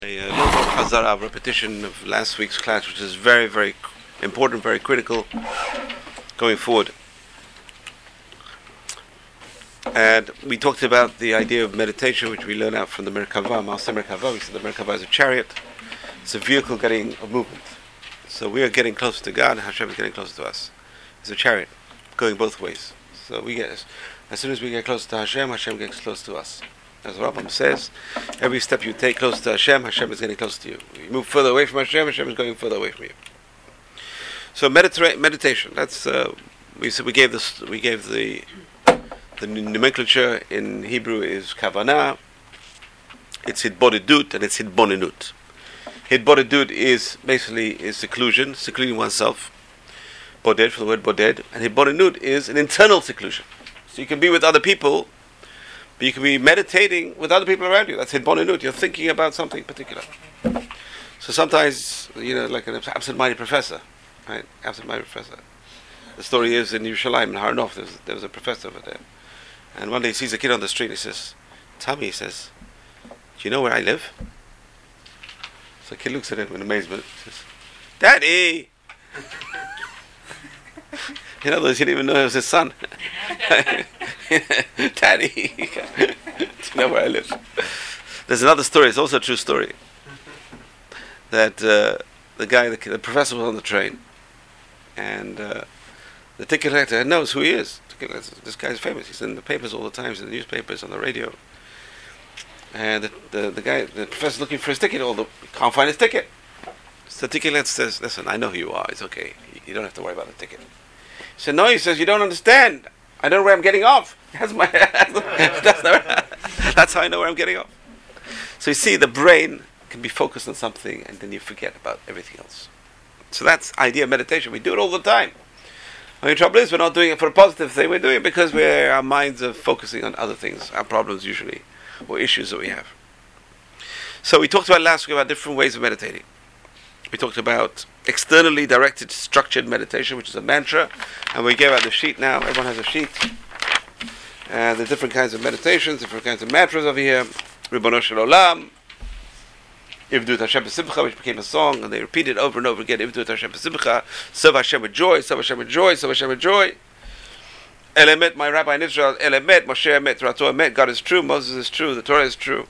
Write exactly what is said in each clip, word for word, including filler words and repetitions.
A uh, little bit of Hazara, repetition of last week's class, which is very, very important, very critical going forward. And we talked about the idea of meditation, which we learned out from the Merkava, Master Merkava. We said the Merkava is a chariot. It's a vehicle getting a movement. So we are getting closer to God, and Hashem is getting closer to us. It's a chariot going both ways. So we get, as soon as we get closer to Hashem, Hashem gets close to us. As the Rambam says, every step you take closer to Hashem, Hashem is getting closer to you. You move further away from Hashem, Hashem is going further away from you. So medita- meditation. That's uh, we said we gave this. We gave the the nomenclature in Hebrew is kavanah. It's hitbodedut and it's hitbonenut. Hitbodedut is basically is seclusion, secluding oneself. Boded from the word boded, and hitbonenut is an internal seclusion. So you can be with other people. But you can be meditating with other people around you. That's hitbonenut. You're thinking about something particular. So sometimes, you know, like an absent-minded professor, right? Absent-minded professor. The story is in Yerushalayim, in Har Nof, there was, there was a professor over there. And one day he sees a kid on the street and he says, Tommy, he says, do you know where I live? So the kid looks at him in amazement. He says, Daddy! In other words, he didn't even know it was his son. Daddy, do you know where I live? There's another story. It's also a true story. That uh, the guy, the, the professor, was on the train, and uh, the ticket collector knows who he is. This guy's famous. He's in the papers all the time. He's in the newspapers, on the radio. And the the, the guy, the professor's looking for his ticket. Although he can't find his ticket. So the ticket collector says, "Listen, I know who you are. It's okay. You don't have to worry about the ticket." He said, "No," he says, "you don't understand. I don't know where I'm getting off. That's my. that's, the, that's how I know where I'm getting off." So you see, the brain can be focused on something, and then you forget about everything else. So that's idea of meditation. We do it all the time. The only trouble is we're not doing it for a positive thing. We're doing it because we're, our minds are focusing on other things, our problems usually, or issues that we have. So we talked about last week about different ways of meditating. We talked about externally directed, structured meditation, which is a mantra, and we gave out the sheet now. Everyone has a sheet, and the different kinds of meditations, different kinds of mantras over here. Ribono Shel Olam, Ivdu et Hashem b'simcha, which became a song, and they repeat it over and over again. Ivdu et Hashem b'simcha, serve Hashem with joy, serve Hashem with joy, serve Hashem with joy. El Emet, my rabbi in Israel, El Emet, Moshe Emet, Rato Emet, God is true, Moses is true, the Torah is true.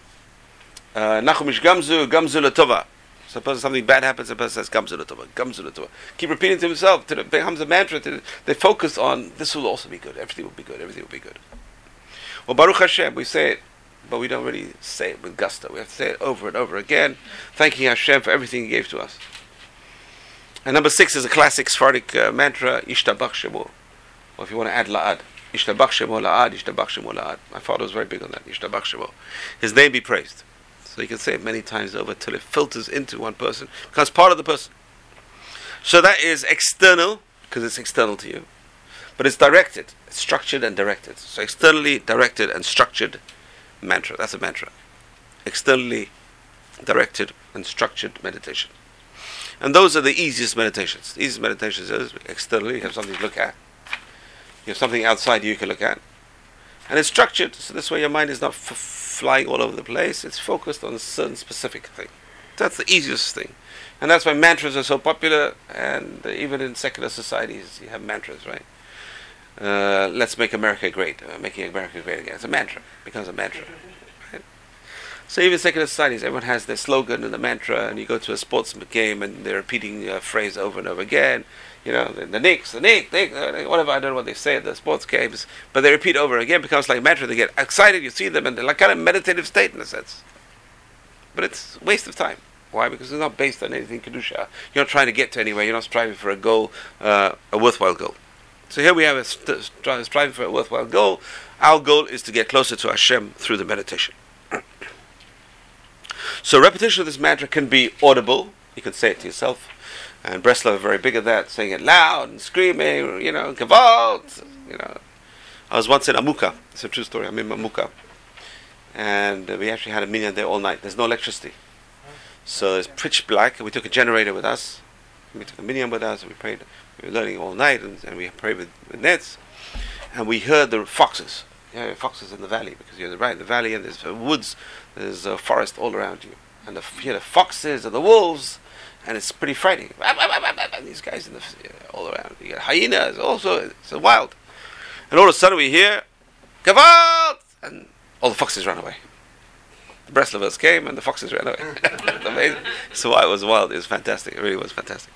Nachum ish gamzu, gamzu l'tova. Suppose something bad happens, the person says, Gamzu l'tova, Gamzu l'tova. Keep repeating to himself, till it becomes a mantra. Till they focus on, this will also be good, everything will be good, everything will be good. Well, Baruch Hashem, we say it, but we don't really say it with gusto. We have to say it over and over again, thanking Hashem for everything He gave to us. And number six is a classic Sephardic uh, mantra, Yishtabach Shemo. Or if you want to add La'ad, Yishtabach Shemo La'ad, Yishtabach Shemo La'ad. My father was very big on that, Yishtabach Shemo. His name be praised. So you can say it many times over till it filters into one person, becomes part of the person. So that is external, because it's external to you. But it's directed, it's structured and directed. So externally directed and structured mantra. That's a mantra. Externally directed and structured meditation. And those are the easiest meditations. The easiest meditations is externally, you have something to look at. You have something outside you can look at. And it's structured, so this way your mind is not f- flying all over the place. It's focused on a certain specific thing. That's the easiest thing. And that's why mantras are so popular, and even in secular societies you have mantras, right? Uh, let's make America great. Uh, making America great again. It's a mantra. It becomes a mantra. Right? So even secular societies, everyone has their slogan and the mantra, and you go to a sports game and they're repeating a phrase over and over again. You know, the, the Knicks, the Knicks, Knicks, whatever, I don't know what they say at the sports games, but they repeat over again, becomes like a mantra. They get excited, you see them, and they're like kind of meditative state in a sense. But it's a waste of time. Why? Because it's not based on anything Kedusha. You're not trying to get to anywhere, you're not striving for a goal, uh, a worthwhile goal. So here we have a st- st- striving for a worthwhile goal. Our goal is to get closer to Hashem through the meditation. So repetition of this mantra can be audible. You can say it to yourself. And Breslov are very big at that, saying it loud and screaming, you know, Gavalt, you know. I was once in Amuka. It's a true story. I'm in Amuka. And uh, we actually had a minyan there all night. There's no electricity. So it's pitch black, and we took a generator with us. We took a minyan with us, and we prayed. We were learning all night, and, and we prayed with, with nets. And we heard the foxes. Yeah, foxes in the valley, because you're right in the valley, and there's uh, woods, there's a uh, forest all around you. and the, you know, the foxes and the wolves, and it's pretty frightening. And these guys in the, all around. You get hyenas, also, it's wild. And all of a sudden we hear, Gewalt! And all the foxes ran away. The Breslovers came and the foxes ran away. Amazing. So it was wild. It was fantastic. It really was fantastic.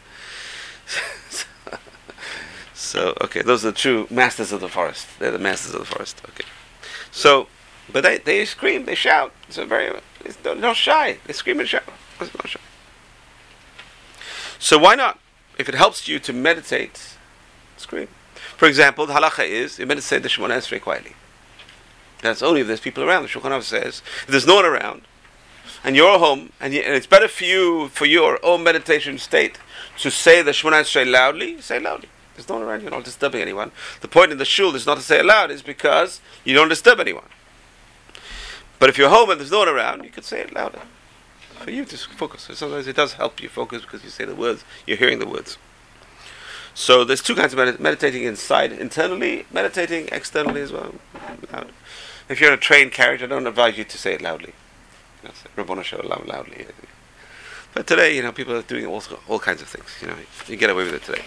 So, okay, those are the true masters of the forest. They're the masters of the forest. Okay. So, but they, they scream, they shout. It's a very, it's, they're not shy. They scream and shout. It's not shy. So why not? If it helps you to meditate, scream. For example, the halacha is, you meditate the Shemona Esrei quietly. That's only if there's people around. The Shulchan Aruch says, if there's no one around, and you're home, and, you, and it's better for you, for your own meditation state, to say the Shemona Esrei loudly, say loudly. There's no one around, you're not disturbing anyone. The point in the shul is not to say it loud, is because you don't disturb anyone. But if you're home and there's no one around, you could say it louder. For you to focus. So sometimes it does help you focus because you say the words, you're hearing the words. So there's two kinds of med- meditating inside, internally, meditating externally as well. Loud. If you're in a train carriage, I don't advise you to say it loudly. You know, say, Rabbana Shalom loudly. But today, you know, people are doing all, all kinds of things. You know, you get away with it today.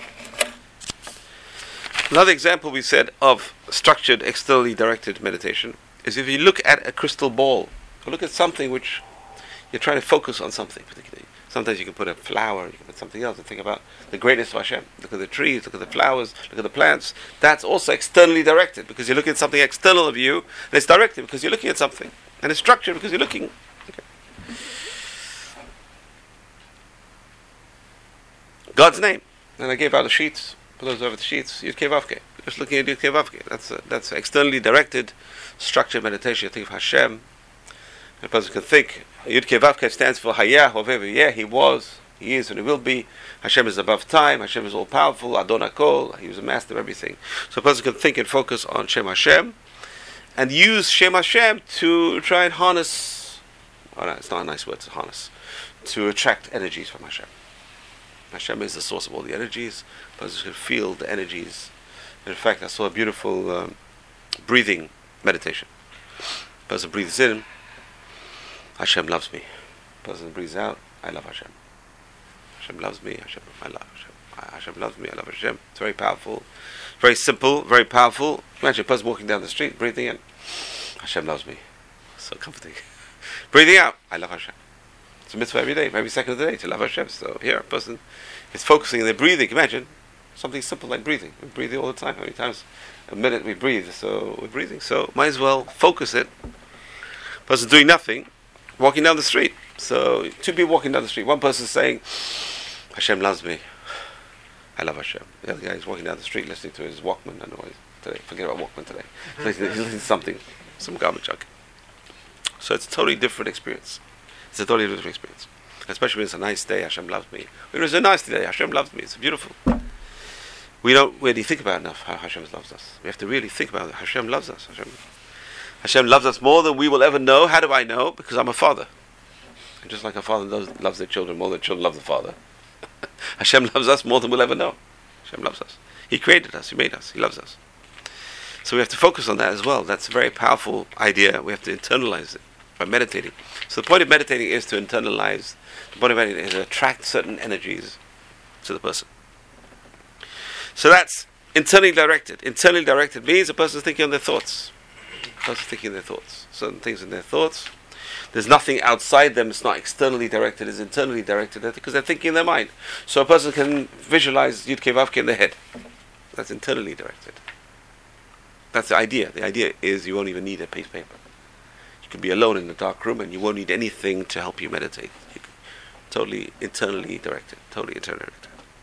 Another example we said of structured, externally directed meditation is if you look at a crystal ball, or look at something which you're trying to focus on something particularly. Sometimes you can put a flower, you can put something else, and think about the greatness of Hashem. Look at the trees, look at the flowers, look at the plants. That's also externally directed because you're looking at something external of you, and it's directed because you're looking at something, and it's structured because you're looking. Okay. God's name, and I gave out the sheets. For those over the sheets, Yud Kei Vav Kei. Just looking at Yud Kei Vav Kei. That's a, that's externally directed, structured meditation. You think of Hashem. And a person can think Yud Kei Vav Kei stands for Hayah, whatever. Yeah, he was, he is, and he will be. Hashem is above time. Hashem is all powerful. Adon HaKol. He was a master of everything. So a person can think and focus on Shem Hashem, and use Shem Hashem to try and harness. Oh no, it's not a nice word to harness. To attract energies from Hashem. Hashem is the source of all the energies. A person can feel the energies. In fact, I saw a beautiful um, breathing meditation. A person breathes in, Hashem loves me. A person breathes out, I love Hashem. Hashem loves me, Hashem, I love Hashem. Hashem loves me, I love Hashem. It's very powerful, very simple, very powerful. Imagine a person walking down the street, breathing in, Hashem loves me. So comforting. Breathing out, I love Hashem. It's a mitzvah every day, every second of the day to love Hashem. So here, a person is focusing on their breathing. Imagine something simple like breathing. We're breathing all the time. How many times a minute we breathe? So we're breathing. So might as well focus it. Person doing nothing, walking down the street. So two people walking down the street. One person saying, Hashem loves me. I love Hashem. The other guy is walking down the street listening to his Walkman. I don't know today. Forget about Walkman today. He's listening to something, some garbage. Okay. So it's a totally different experience. It's a totally different experience. Especially when it's a nice day, Hashem loves me. When it's a nice day, Hashem loves me. It's beautiful. We don't really think about enough how Hashem loves us. We have to really think about it. Hashem loves us. Hashem, Hashem loves us more than we will ever know. How do I know? Because I'm a father. And just like a father loves, loves their children more than children love the father, Hashem loves us more than we'll ever know. Hashem loves us. He created us. He made us. He loves us. So we have to focus on that as well. That's a very powerful idea. We have to internalize it by meditating. So the point of meditating is to internalize. The point of meditating is to attract certain energies to the person. So that's internally directed. Internally directed means a person's thinking on their thoughts. A person's thinking on their thoughts. Certain things in their thoughts. There's nothing outside them. It's not externally directed. It's internally directed because they're thinking in their mind. So a person can visualize Yud Kei Vav Kei in their head. That's internally directed. That's the idea. The idea is you won't even need a piece of paper. You could be alone in a dark room and you won't need anything to help you meditate. You can, totally internally directed. Totally internally directed.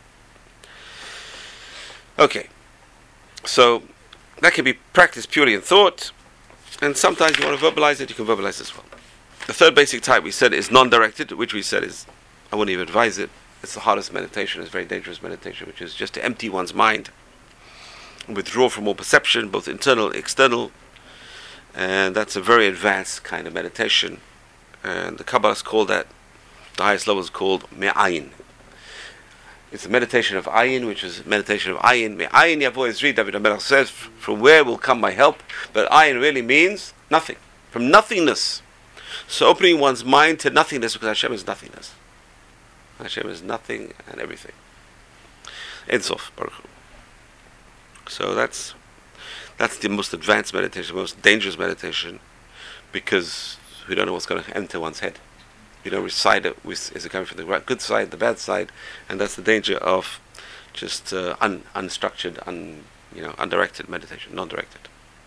Okay. So that can be practiced purely in thought. And sometimes you want to verbalize it, you can verbalize it as well. The third basic type we said is non-directed, which we said is, I wouldn't even advise it. It's the hardest meditation. It's very dangerous meditation, which is just to empty one's mind. Withdraw from all perception, both internal and external. And that's a very advanced kind of meditation. And the Kabbalists call that, the highest level is called Me'ayin. It's a meditation of Ayin, which is meditation of Ayin. Me'ayin yavo ezri, David HaMelech says, from where will come my help? But Ayin really means nothing. From nothingness. So opening one's mind to nothingness, because Hashem is nothingness. Hashem is nothing and everything. Ein Sof, Baruch Hu. So that's that's the most advanced meditation, the most dangerous meditation, because we don't know what's going to enter one's head. You know which side it, is it coming from, the good side, the bad side, and that's the danger of just uh, un, unstructured, un, you know, undirected meditation, non-directed.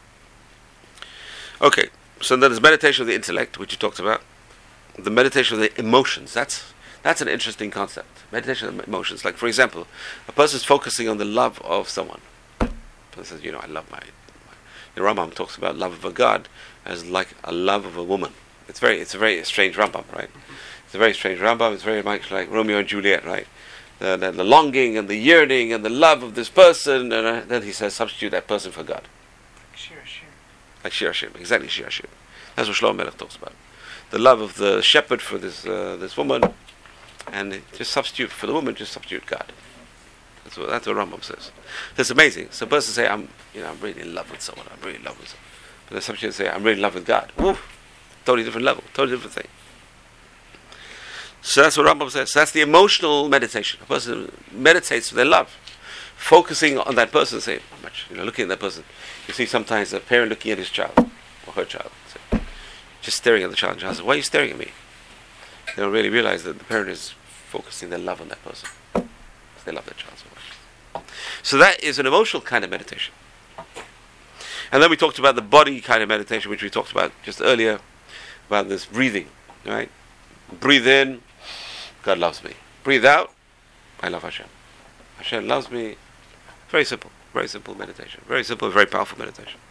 Okay, so then there's meditation of the intellect, which you talked about. The meditation of the emotions. That's that's an interesting concept. Meditation of emotions. Like, for example, a person is focusing on the love of someone. A person says, you know, I love my. my the Rambam talks about love of a God as like a love of a woman. It's very, it's a very strange Rambam, right? It's a very strange Rambam. It's very much like Romeo and Juliet, right? The, the, the longing and the yearning and the love of this person, and uh, then he says, substitute that person for God. Like Shir Hashir. Like Shir Hashir, exactly Shir Hashir. That's what Shlomo Melech talks about. The love of the shepherd for this uh, this woman, and just substitute for the woman, just substitute God. That's what that's what Rambam says. That's amazing. So a person say, I'm, you know, I'm really in love with someone. I'm really in love with someone. But then substitute say, I'm really in love with God. Woo! Totally different level, totally different thing. So that's what Rambam says. So that's the emotional meditation. A person meditates with their love, focusing on that person. Say, much, you know, looking at that person. You see sometimes a parent looking at his child or her child, say, just staring at the child. And the child says, "Why are you staring at me?" They don't really realize that the parent is focusing their love on that person. They love their child so much. So that is an emotional kind of meditation. And then we talked about the body kind of meditation, which we talked about just earlier. About this breathing, right? Breathe in, God loves me. Breathe out, I love Hashem. Hashem loves me. Very simple, very simple meditation. Very simple, very powerful meditation.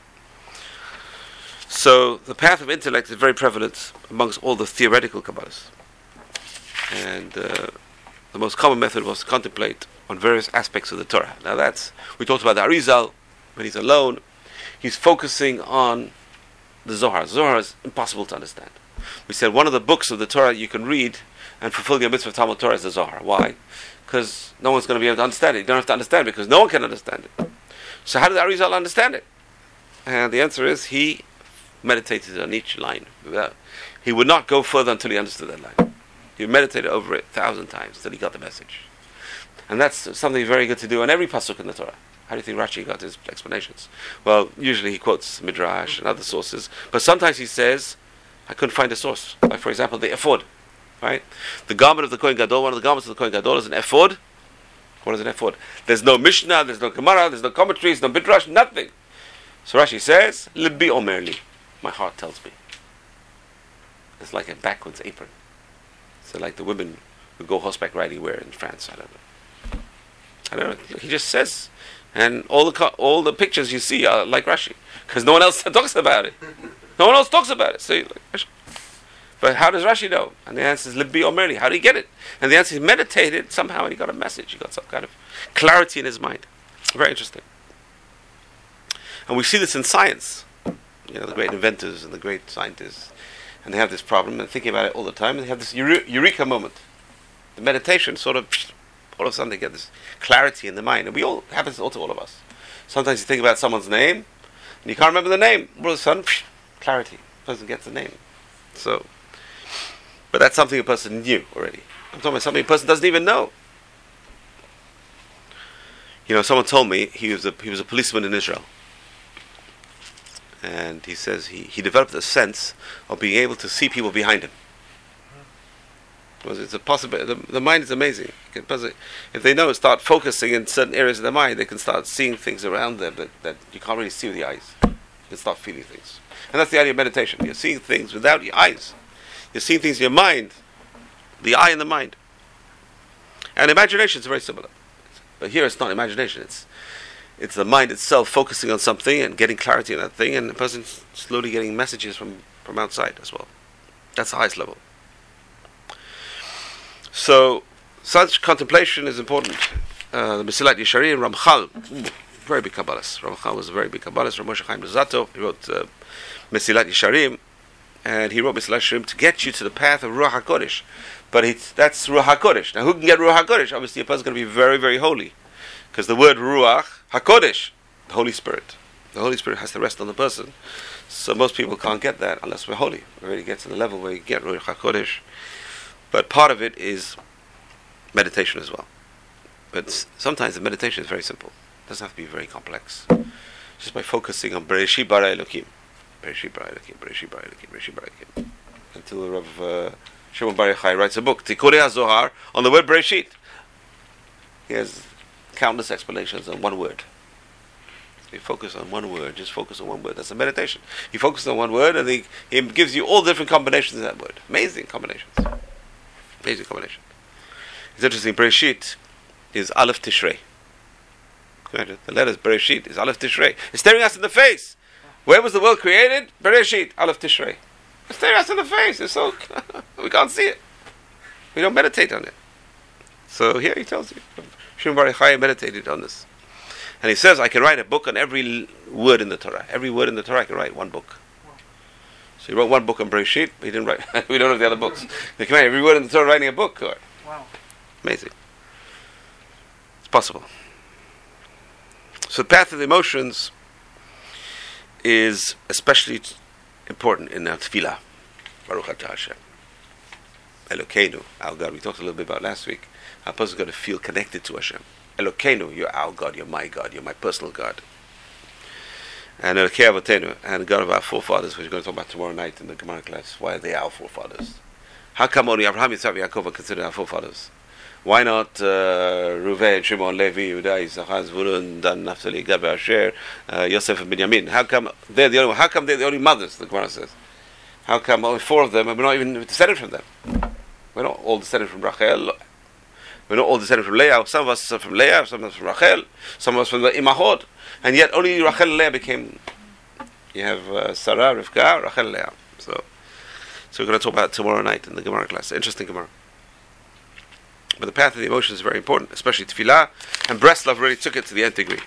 So the path of intellect is very prevalent amongst all the theoretical Kabbalists. And uh, the most common method was to contemplate on various aspects of the Torah. Now that's, we talked about the Arizal, when he's alone, he's focusing on the Zohar. Zohar is impossible to understand. We said one of the books of the Torah you can read and fulfill your mitzvah of Talmud Torah is the Zohar. Why? Because no one's going to be able to understand it. You don't have to understand it because no one can understand it. So how did Arizal understand it? And the answer is he meditated on each line. He would not go further until he understood that line. He meditated over it a thousand times until he got the message. And that's something very good to do on every pasuk in the Torah. How do you think Rashi got his explanations? Well, usually he quotes Midrash and other sources, but sometimes he says, I couldn't find a source. Like, for example, the ephod, right? The garment of the Kohen Gadol, one of the garments of the Kohen Gadol is an ephod. What is an ephod? There's no Mishnah, there's no Gemara, there's no commentaries, no Midrash, nothing. So Rashi says, Libbi omerli, my heart tells me. It's like a backwards apron. So like the women who go horseback riding wear in France, I don't know. I don't know, he just says... And all the co- all the pictures you see are like Rashi, because no one else talks about it. No one else talks about it. So, like Rashi. But how does Rashi know? And the answer is Libbi omerli. How did he get it? And the answer is he meditated somehow, and he got a message. He got some kind of clarity in his mind. Very interesting. And we see this in science. You know, the great inventors and the great scientists, and they have this problem and thinking about it all the time. And they have this eure- eureka moment. The meditation sort of. All of a sudden they get this clarity in the mind. And we all, it happens to all of us. Sometimes you think about someone's name, and you can't remember the name. All of a sudden, clarity. The person gets the name. So, but that's something a person knew already. I'm talking about something a person doesn't even know. You know, someone told me he was a, he was a policeman in Israel. And he says he, he developed a sense of being able to see people behind him. It's a possibility. The, the mind is amazing. If they know, start focusing in certain areas of the mind, they can start seeing things around them that, that you can't really see with the eyes. You can start feeling things. And that's the idea of meditation. You're seeing things without your eyes. You're seeing things in your mind. The eye and the mind. And imagination is very similar. But here it's not imagination. It's it's the mind itself focusing on something and getting clarity on that thing, and the person slowly getting messages from, from outside as well. That's the highest level. So, such contemplation is important. Uh, the Mesilat Yesharim, Ramchal, very big Kabbalist. Ramchal was a very big Kabbalist. Rav Moshe Chaim Luzzatto, he wrote uh, Mesilat Yesharim, and he wrote Mesilat Yesharim to get you to the path of Ruach HaKodesh. But it's, that's Ruach HaKodesh. Now, who can get Ruach HaKodesh? Obviously, a person's going to be very, very holy. Because the word Ruach HaKodesh, the Holy Spirit. The Holy Spirit has to rest on the person. So most people can't get that unless we're holy. We already get to the level where you get Ruach HaKodesh. But part of it is meditation as well. But sometimes the meditation is very simple. It doesn't have to be very complex. Just by focusing on Bereshit bara Elokim. Bereshit bara Elokim, Bereshit bara Elokim, Bereshit bara Elokim. Until Rav uh, Shimon Bar Yochai writes a book, Tikkun HaZohar, on the word Bereshit. He has countless explanations on one word. You focus on one word, just focus on one word. That's a meditation. You focus on one word and he, he gives you all different combinations of that word. Amazing combinations. Amazing combination. It's interesting, Bereshit is Aleph Tishrei. Imagine, the letters Bereshit is Aleph Tishrei. It's staring us in the face. Where was the world created? Bereshit, Aleph Tishrei. It's staring us in the face. It's so we can't see it. We don't meditate on it. So here he tells you, Shimon Bar Yochai meditated on this. And he says, I can write a book on every word in the Torah. Every word in the Torah, I can write one book. So he wrote one book on Bereshit, but he didn't write. We don't have the other books. They can write every word in the Torah, writing a book. Wow. Amazing. It's possible. So the path of the emotions is especially t- important in our tefillah. Baruch atah Hashem. Elokeinu, our God. We talked a little bit about last week. Our person's got to feel connected to Hashem. Elokeinu, you're our God, you're my God, you're my personal God. And Elokei Avotenu, and the God of our forefathers, which we're going to talk about tomorrow night in the Gemara class. Why are they our forefathers? How come only Abraham, Yitzhak, Yaakov are considered our forefathers? Why not uh, Reuven, Shimon, Levi, Yehuda, Yisachar, Zvulun, Dan, Naphtali, Gad, Asher, uh, Yosef, and Binyamin? How come they're the only? How come they're the only mothers? The Gemara says. How come only four of them, and we're not even descended from them? We're not all descended from Rachel. We're not all descended from Leah. Some of us are from Leah, some of us from Rachel, some of us from the Imahot, and yet only Rachel and Leah became. You have uh, Sarah, Rivka, Rachel, and Leah. So, so we're going to talk about it tomorrow night in the Gemara class. Interesting Gemara. But the path of the emotions is very important, especially tefillah, and Breslov really took it to the nth degree.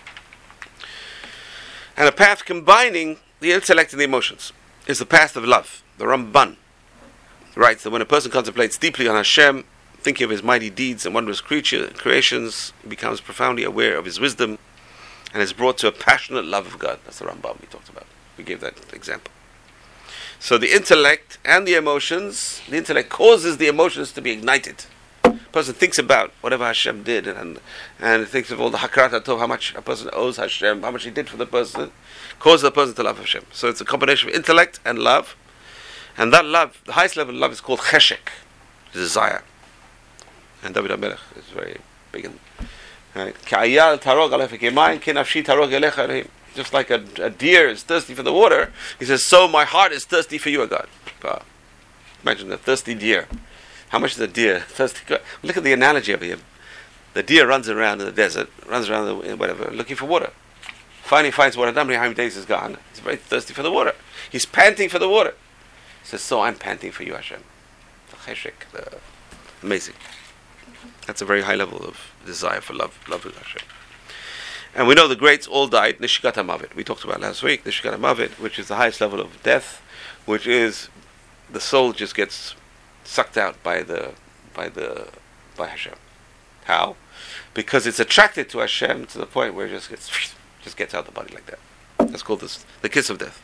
And a path combining the intellect and the emotions is the path of love. The Ramban writes that when a person contemplates deeply on Hashem, thinking of his mighty deeds and wondrous creature, creations, he becomes profoundly aware of his wisdom and is brought to a passionate love of God. That's the Rambam we talked about. We gave that example. So the intellect and the emotions, the intellect causes the emotions to be ignited. A person thinks about whatever Hashem did and and thinks of all the Hakarat HaTov, how much a person owes Hashem, how much he did for the person, causes the person to love Hashem. So it's a combination of intellect and love. And that love, the highest level of love is called cheshek, desire. And David HaMelech is very big in right? Just like a, a deer is thirsty for the water, he says, so my heart is thirsty for you, O God. Wow. Imagine a thirsty deer. How much is a deer thirsty? Look at the analogy of him. The deer runs around in the desert, runs around the, whatever, looking for water. Finally finds water. How many days is gone? He's very thirsty for the water. He's panting for the water. He says, so I'm panting for you, Hashem. The cheshek, the amazing. That's a very high level of desire for love, love with Hashem. And we know the greats all died, Nishikat HaMavet. We talked about last week, Nishikat HaMavet, which is the highest level of death, which is the soul just gets sucked out by the by the by Hashem. How? Because it's attracted to Hashem to the point where it just gets just gets out of the body like that. That's called this, the kiss of death.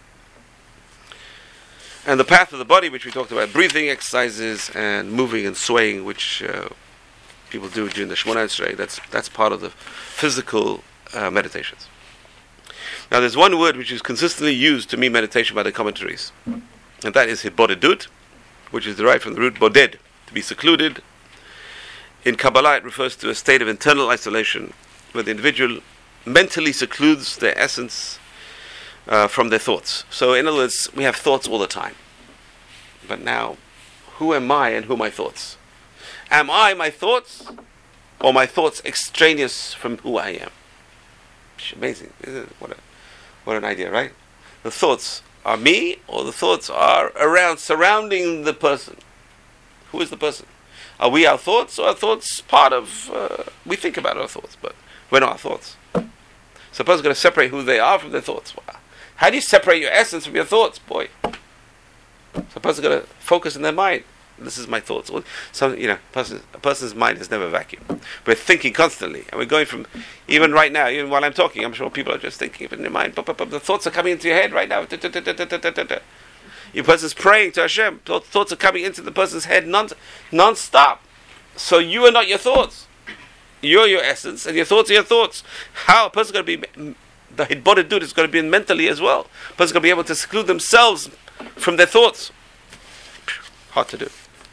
And the path of the body, which we talked about, breathing exercises and moving and swaying, which uh, people do during the Shemona Esrei, that's that's part of the physical uh, meditations. Now there's one word which is consistently used to mean meditation by the commentaries, and that is hibodedut, which is derived from the root boded, to be secluded. In Kabbalah it refers to a state of internal isolation, where the individual mentally secludes their essence uh, from their thoughts. So in other words, we have thoughts all the time. But now, who am I and who are my thoughts? Am I my thoughts, or my thoughts extraneous from who I am? It's amazing, isn't it? What a, what an idea, right? The thoughts are me, or the thoughts are around, surrounding the person. Who is the person? Are we our thoughts, or are thoughts part of... Uh, we think about our thoughts, but we're not our thoughts. So a person's going to separate who they are from their thoughts. Wow. How do you separate your essence from your thoughts? Boy. So a person's going to focus in their mind. This is my thoughts. So, you know, person, a person's mind is never a vacuum. We're thinking constantly, and we're going from, even right now, even while I'm talking, I'm sure people are just thinking in their mind. The thoughts are coming into your head right now. Your person's praying to Hashem. Thoughts are coming into the person's head non non-stop. So you are not your thoughts. You're your essence, and your thoughts are your thoughts. How a person going to be, the Hitbodedut is going to be mentally as well. A person going to be able to seclude themselves from their thoughts. Hard to do.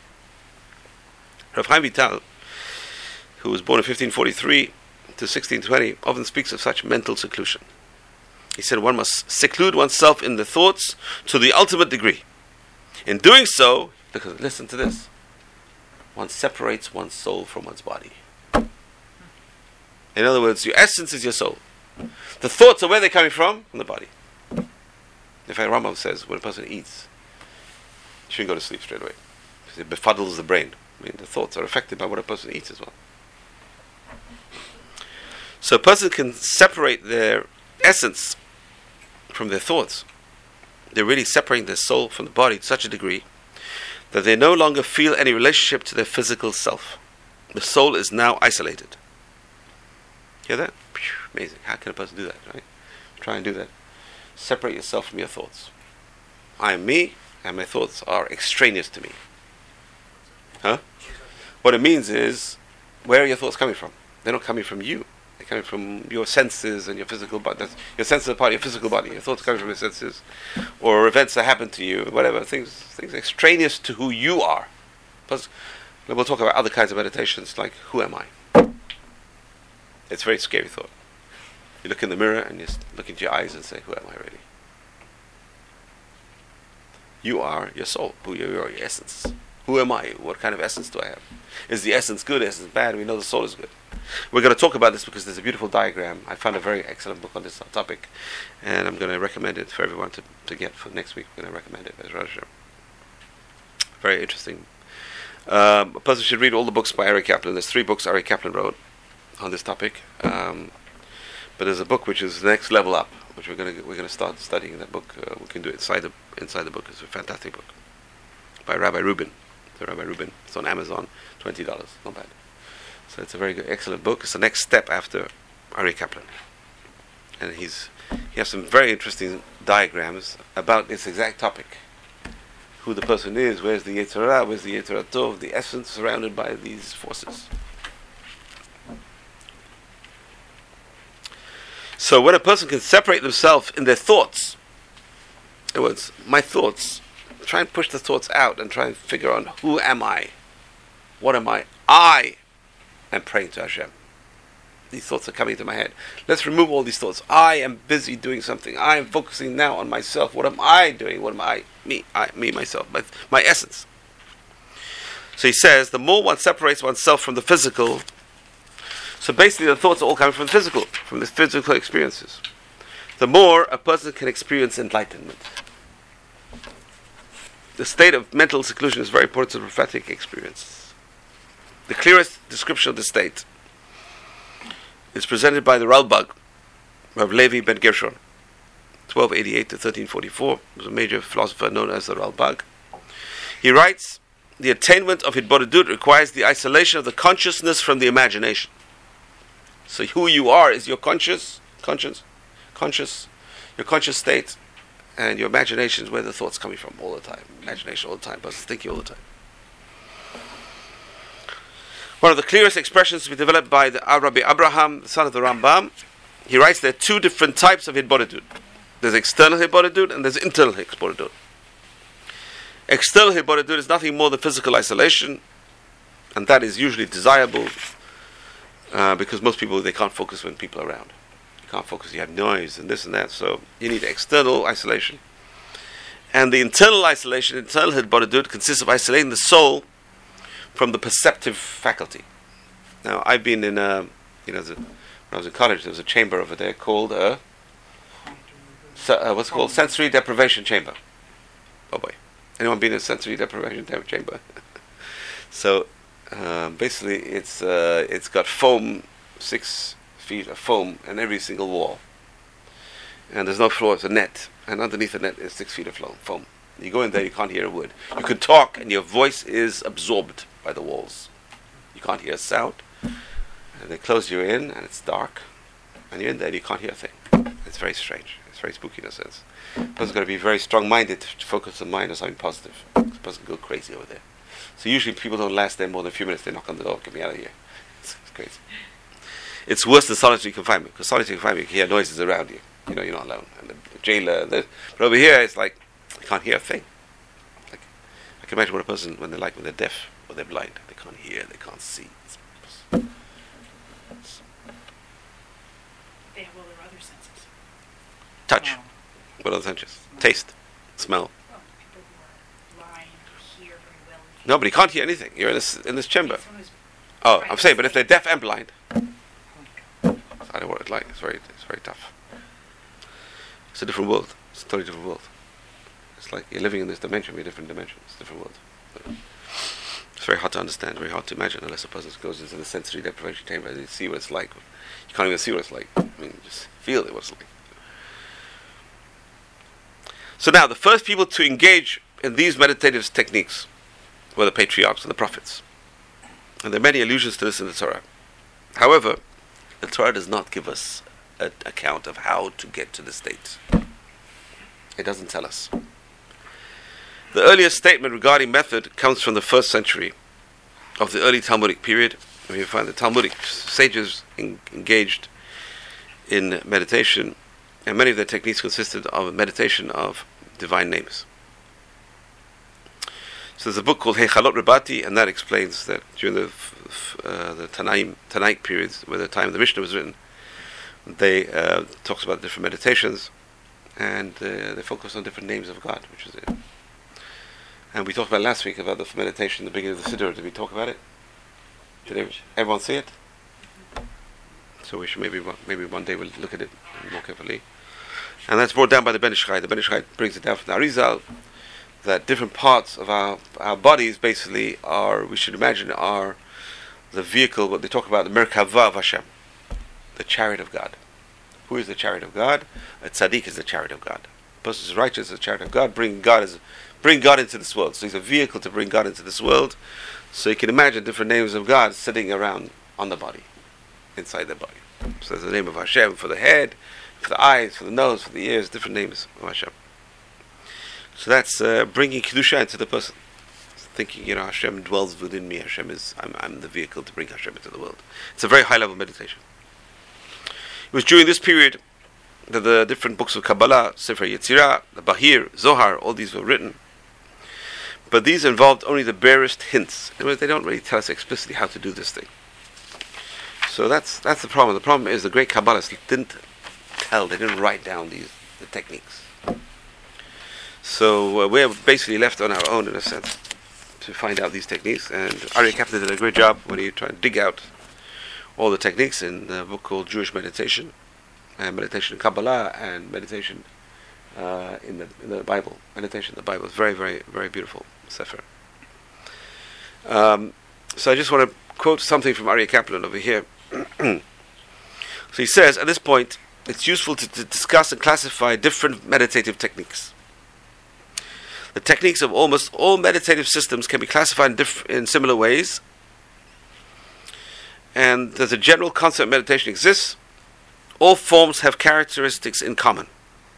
Rav Chaim Vital, who was born in fifteen forty-three to sixteen twenty, often speaks of such mental seclusion. He said one must seclude oneself in the thoughts to the ultimate degree. In doing so, because listen to this, one separates one's soul from one's body. In other words, your essence is your soul. The thoughts are where they're coming from? From the body. In fact, Rambam says when a person eats, you shouldn't go to sleep straight away, because it befuddles the brain. I mean, the thoughts are affected by what a person eats as well. So a person can separate their essence from their thoughts. They're really separating their soul from the body to such a degree that they no longer feel any relationship to their physical self. The soul is now isolated. Hear that? Amazing. How can a person do that, right? Try and do that. Separate yourself from your thoughts. I am me, and my thoughts are extraneous to me. Huh? What it means is, where are your thoughts coming from? They're not coming from you. They're coming from your senses and your physical body. That's your senses are part of your physical body. Your thoughts are coming from your senses, or events that happen to you, whatever. Things, things extraneous to who you are. Plus, we'll talk about other kinds of meditations, like who am I? It's a very scary thought. You look in the mirror and you look into your eyes and say, who am I really? You are your soul. Who you are, your essence. Who am I? What kind of essence do I have? Is the essence good? Essence bad? We know the soul is good. We're going to talk about this because there's a beautiful diagram. I found a very excellent book on this topic, and I'm going to recommend it for everyone to, to get for next week. I'm going to recommend it as Rosh. Very interesting. Um, a person should read all the books by Aryeh Kaplan. There's three books Aryeh Kaplan wrote on this topic, um, but there's a book which is the next level up, which we're going to we're going to start studying. That book uh, we can do it inside the inside the book. It's a fantastic book by Rabbi Rubin. So Rabbi Rubin. It's on Amazon, twenty dollars. Not bad. So it's a very good, excellent book. It's the next step after Aryeh Kaplan, and he's he has some very interesting diagrams about this exact topic. Who the person is, where's the Yetzer Hara, where's the Yetzer Tov, the essence surrounded by these forces. So when a person can separate themselves in their thoughts, in other words, my thoughts, try and push the thoughts out and try and figure out who am I? What am I? I am praying to Hashem. These thoughts are coming to my head. Let's remove all these thoughts. I am busy doing something. I am focusing now on myself. What am I doing? What am I? Me, I, me, myself, my, my essence. So he says, the more one separates oneself from the physical, so basically the thoughts are all coming from the physical, from the physical experiences, the more a person can experience enlightenment. The state of mental seclusion is very important to the prophetic experience. The clearest description of the state is presented by the Ralbag, Rav Levi ben Gershon, twelve eighty-eight to thirteen forty-four. He was a major philosopher known as the Ralbag. He writes, the attainment of Hitbodedut requires the isolation of the consciousness from the imagination. So who you are is your conscious, conscious, conscious, your conscious state, and your imagination is where the thoughts coming from all the time. Imagination all the time, but thinking all the time. One of the clearest expressions to be developed by the Rabbi Abraham, the son of the Rambam, he writes there are two different types of Hitbodedut. There's external Hitbodedut and there's internal Hitbodedut. External Hitbodedut is nothing more than physical isolation, and that is usually desirable uh, because most people, they can't focus when people are around. You can't focus, you have noise and this and that, so you need external isolation. And the internal isolation, internal Hitbodedut, consists of isolating the soul from the perceptive faculty. Now, I've been in a, you know, the, when I was in college, there was a chamber over there called a, so, uh, what's it called? Sensory deprivation chamber. Oh boy. Anyone been in a sensory deprivation chamber? So, um, basically, it's uh, it's got foam, six feet of foam in every single wall. And there's no floor, it's a net. And underneath the net is six feet of foam. You go in there, you can't hear a word. You can talk, and your voice is absorbed by the walls. You can't hear a sound. And they close you in, and it's dark. And you're in there, and you can't hear a thing. It's very strange. It's very spooky in a sense. The person's got to be very strong-minded to focus the mind on something positive. The person can go crazy over there. So usually people don't last there more than a few minutes. They knock on the door, get me out of here. It's, it's crazy. It's worse than solitary confinement, because solitary confinement, you can hear noises around you. You know, you're not alone. And the, the jailer, the, but over here, it's like, you can't hear a thing. Like, I can imagine what a person, when they're like, when they're deaf, or they're blind, they can't hear, they can't see. It's, it's, they have all their other senses. touch. Wow. What other senses? Taste. Smell. Well, people who are blind hear very well. No, but you can't hear anything. You're in this, in this chamber. Someone who's Oh, right I'm saying, but if they're deaf and blind, Oh my God. I don't know what it's like. It's very, it's very tough. It's a different world. It's a totally different world. It's like you're living in this dimension, we're a different dimension. It's a different world. But it's very hard to understand, very hard to imagine unless a person goes into the sensory deprivation chamber and you see what it's like. You can't even see what it's like. I mean, you just feel it, what it's like. So now, the first people to engage in these meditative techniques were the patriarchs and the prophets. And there are many allusions to this in the Torah. However, the Torah does not give us an account of how to get to the state. It doesn't tell us. The earliest statement regarding method comes from the first century of the early Talmudic period, where you find the Talmudic sages en- engaged in meditation, and many of their techniques consisted of meditation of divine names. So there's a book called Hechalot Rabati, and that explains that during the f- uh, the Tanaim, Tanaic periods, where the time the Mishnah was written, they uh, talks about different meditations, and uh, they focus on different names of God, which is it. And we talked about last week about the meditation, the beginning of the Siddur. Did we talk about it? Did every, everyone see it? So we should maybe one, maybe one day we'll look at it more carefully. And that's brought down by the Ben Ish Chai. The Ben Ish Chai brings it down from the Arizal, that different parts of our our bodies basically are, we should imagine, are the vehicle, what they talk about, the Merkava of Hashem, the chariot of God. Who is the chariot of God? A tzaddik is the chariot of God. A person who is righteous is the chariot of God, bring God as bring God into this world. So he's a vehicle to bring God into this world. So you can imagine different names of God sitting around on the body, inside the body. So there's the name of Hashem for the head, for the eyes, for the nose, for the ears, different names of Hashem. So that's uh, bringing Kedusha into the person. Thinking, you know, Hashem dwells within me. Hashem is, I'm, I'm the vehicle to bring Hashem into the world. It's a very high level meditation. It was during this period that the different books of Kabbalah, Sefer Yetzirah, the Bahir, Zohar, all these were written. But these involved only the barest hints. In other words, they don't really tell us explicitly how to do this thing. So that's that's the problem. The problem is the great Kabbalists didn't tell, they didn't write down these the techniques. So uh, we're basically left on our own, in a sense, to find out these techniques. And Aryeh Kaplan did a great job when he tried to dig out all the techniques in a book called Jewish Meditation, and Meditation in Kabbalah, and Meditation uh, in the in the Bible. Meditation in the Bible is very, very, very beautiful sefer. Um, so I just want to quote something from Aryeh Kaplan over here. So he says, at this point, it's useful to, to discuss and classify different meditative techniques. The techniques of almost all meditative systems can be classified in, diff- in similar ways, and there's a general concept of meditation exists. All forms have characteristics in common.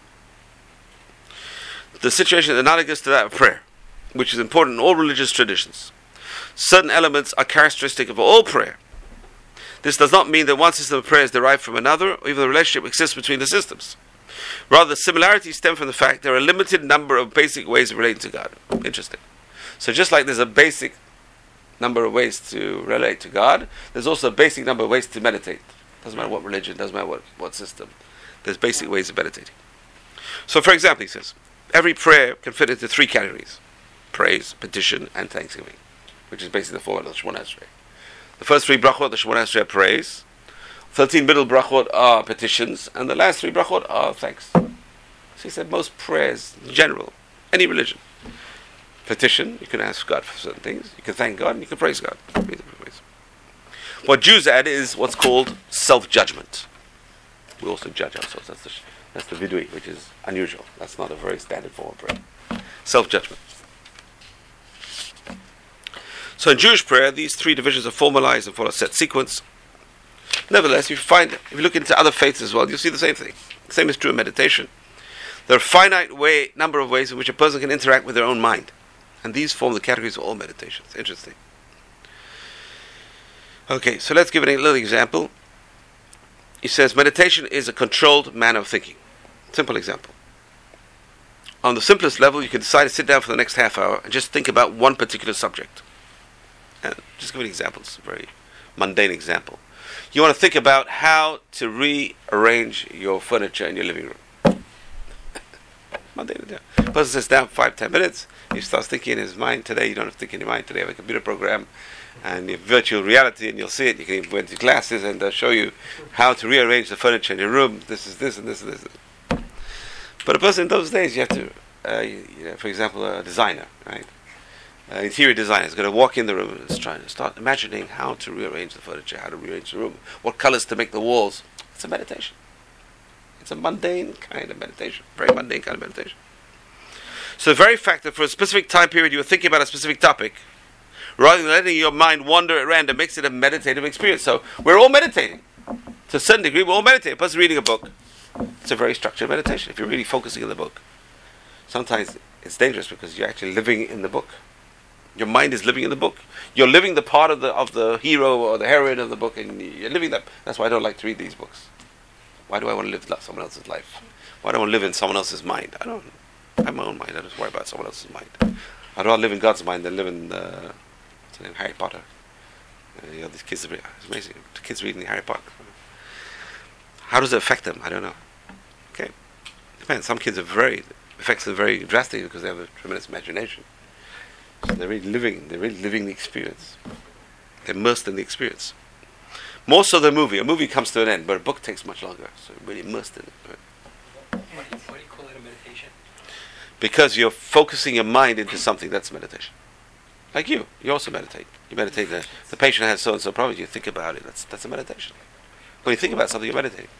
The situation is analogous to that of prayer, which is important in all religious traditions. Certain elements are characteristic of all prayer. This does not mean that one system of prayer is derived from another, or even the relationship exists between the systems. Rather, the similarities stem from the fact there are a limited number of basic ways of relating to God. Interesting. So just like there's a basic number of ways to relate to God, there's also a basic number of ways to meditate. Doesn't matter what religion, doesn't matter what, what system. There's basic ways of meditating. So for example, he says, every prayer can fit into three categories: praise, petition, and thanksgiving, which is basically the format of the Shemona Esrei. The first three brachot, the Shemona Esrei, are praise. Thirteen middle brachot are petitions, and the last three brachot are thanks. So he said most prayers, in general, any religion. Petition, you can ask God for certain things. You can thank God, and you can praise God. What Jews add is what's called self-judgment. We also judge ourselves. That's the that's the vidui, which is unusual. That's not a very standard form of prayer. self-judgment. So in Jewish prayer, these three divisions are formalized and follow a set sequence. Nevertheless, if you find, if you look into other faiths as well, you'll see the same thing. The same is true in meditation. There are a finite way, number of ways in which a person can interact with their own mind. And these form the categories of all meditations. Interesting. Okay, so let's give it a little example. He says, meditation is a controlled manner of thinking. Simple example. On the simplest level, you can decide to sit down for the next half hour and just think about one particular subject. And just give an example. It's a very mundane example. You want to think about how to rearrange your furniture in your living room. Mundane. The person sits down for five, ten minutes. He starts thinking in his mind. Today, you don't have to think in your mind. Today, you have a computer program and your virtual reality, and you'll see it. You can even wear your glasses and uh, show you how to rearrange the furniture in your room. This is this and this and this. But a person in those days, you have to, uh, you, you know, for example, a designer, right? Uh, interior designer is going to walk in the room and is trying to start imagining how to rearrange the furniture, how to rearrange the room, what colors to make the walls. It's a meditation. It's a mundane kind of meditation, very mundane kind of meditation. So the very fact that for a specific time period you are thinking about a specific topic, rather than letting your mind wander at random, makes it a meditative experience. So we're all meditating. To a certain degree, we're all meditating. A person reading a book, it's a very structured meditation if you're really focusing on the book. Sometimes it's dangerous because you're actually living in the book. Your mind is living in the book. You're living the part of the of the hero or the heroine of the book, and you're living that. That's why I don't like to read these books. Why do I want to live someone else's life? Why do I want to live in someone else's mind? I don't. I have my own mind. I don't worry about someone else's mind. I'd rather live in God's mind than live in uh, what's the name, Harry Potter. Uh, you know, these kids. Are, it's amazing. The kids reading Harry Potter. How does it affect them? I don't know. Okay, depends. Some kids are very it affects them very drastically because they have a tremendous imagination. So they're really living, they're really living the experience. They're immersed in the experience. More so than a movie. A movie comes to an end, but a book takes much longer. So you're really immersed in it. Right? Why do, you, why do you call it a meditation? Because you're focusing your mind into something. That's meditation. Like you, you also meditate. You meditate. The, the patient has so and so problems. You think about it. That's that's a meditation. When you think about something, you're meditating.